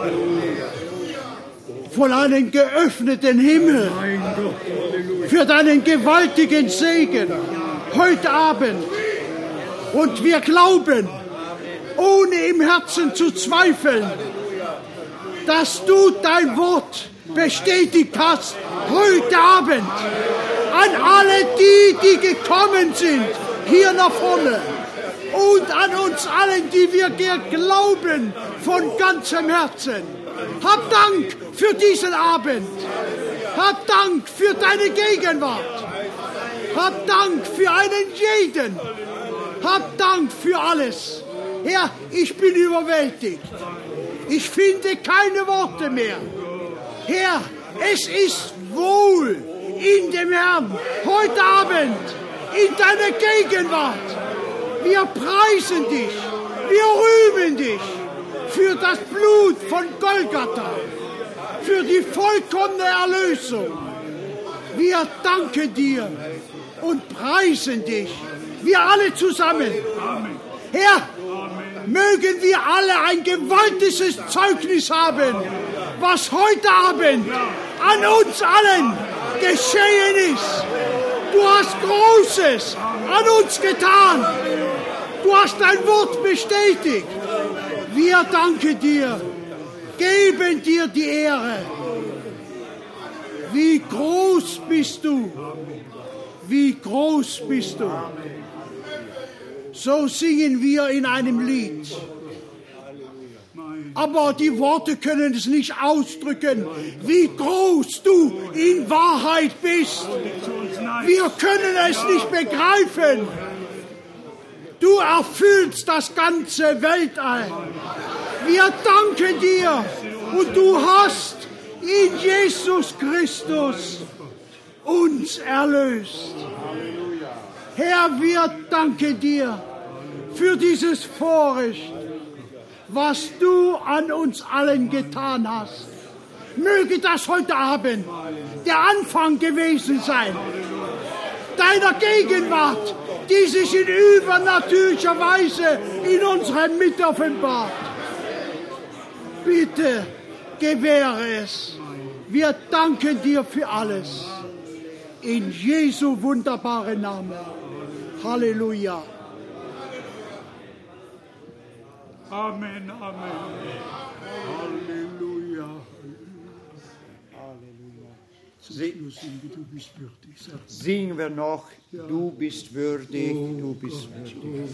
von einem geöffneten Himmel, für deinen gewaltigen Segen heute Abend. Und wir glauben, ohne im Herzen zu zweifeln, dass du dein Wort bestätigt hast heute Abend. An alle die gekommen sind, hier nach vorne. Und an uns allen, die wir dir glauben, von ganzem Herzen. Hab Dank für diesen Abend. Hab Dank für deine Gegenwart. Hab Dank für einen jeden. Hab Dank für alles. Herr, ich bin überwältigt. Ich finde keine Worte mehr. Herr, es ist wohl in dem Herrn, heute Abend, in deiner Gegenwart. Wir preisen dich, wir rühmen dich für das Blut von Golgatha, für die vollkommene Erlösung. Wir danken dir und preisen dich, wir alle zusammen. Herr, mögen wir alle ein gewaltiges Zeugnis haben, was heute Abend an uns allen geschehen ist. Du hast Großes an uns getan. Du hast dein Wort bestätigt. Wir danken dir, geben dir die Ehre. Wie groß bist du? Wie groß bist du? So singen wir in einem Lied. Aber die Worte können es nicht ausdrücken, wie groß du in Wahrheit bist. Wir können es nicht begreifen. Du erfüllst das ganze Weltall. Wir danken dir und du hast in Jesus Christus uns erlöst. Herr, wir danken dir für dieses Vorrecht, was du an uns allen getan hast. Möge das heute Abend der Anfang gewesen sein, deiner Gegenwart, die sich in übernatürlicher Weise in unserer Mitte offenbart. Bitte gewähre es. Wir danken dir für alles. In Jesu wunderbaren Namen. Halleluja. Amen, Amen. Halleluja. Singen wir noch, du bist würdig, du bist würdig.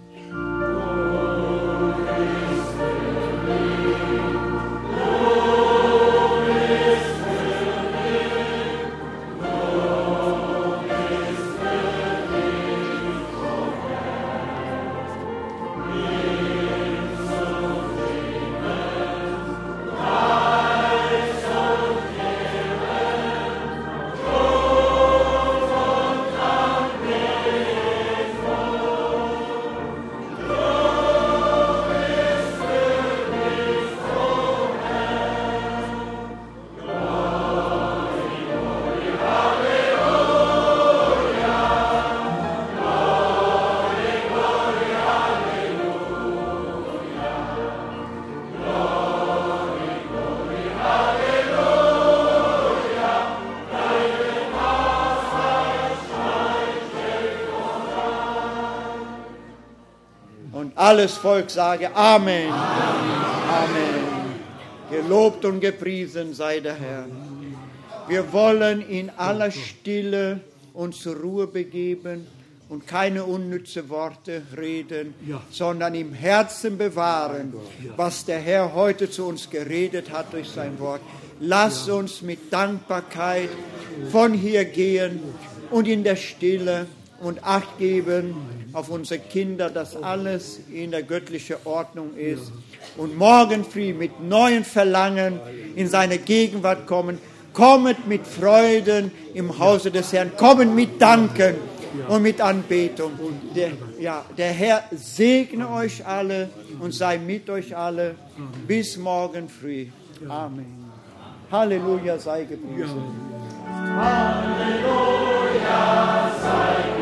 Alles Volk sage Amen. Amen. Amen. Gelobt und gepriesen sei der Herr. Wir wollen in aller Stille uns zur Ruhe begeben und keine unnütze Worte reden, sondern im Herzen bewahren, was der Herr heute zu uns geredet hat durch sein Wort. Lass uns mit Dankbarkeit von hier gehen und in der Stille und Acht geben auf unsere Kinder, dass alles in der göttlichen Ordnung ist. Und morgen früh mit neuen Verlangen in seine Gegenwart kommen. Kommet mit Freuden im Hause des Herrn. Kommet mit Danken und mit Anbetung. Der Herr segne euch alle und sei mit euch alle. Bis morgen früh. Amen. Halleluja sei gepriesen. Halleluja sei gepriesen.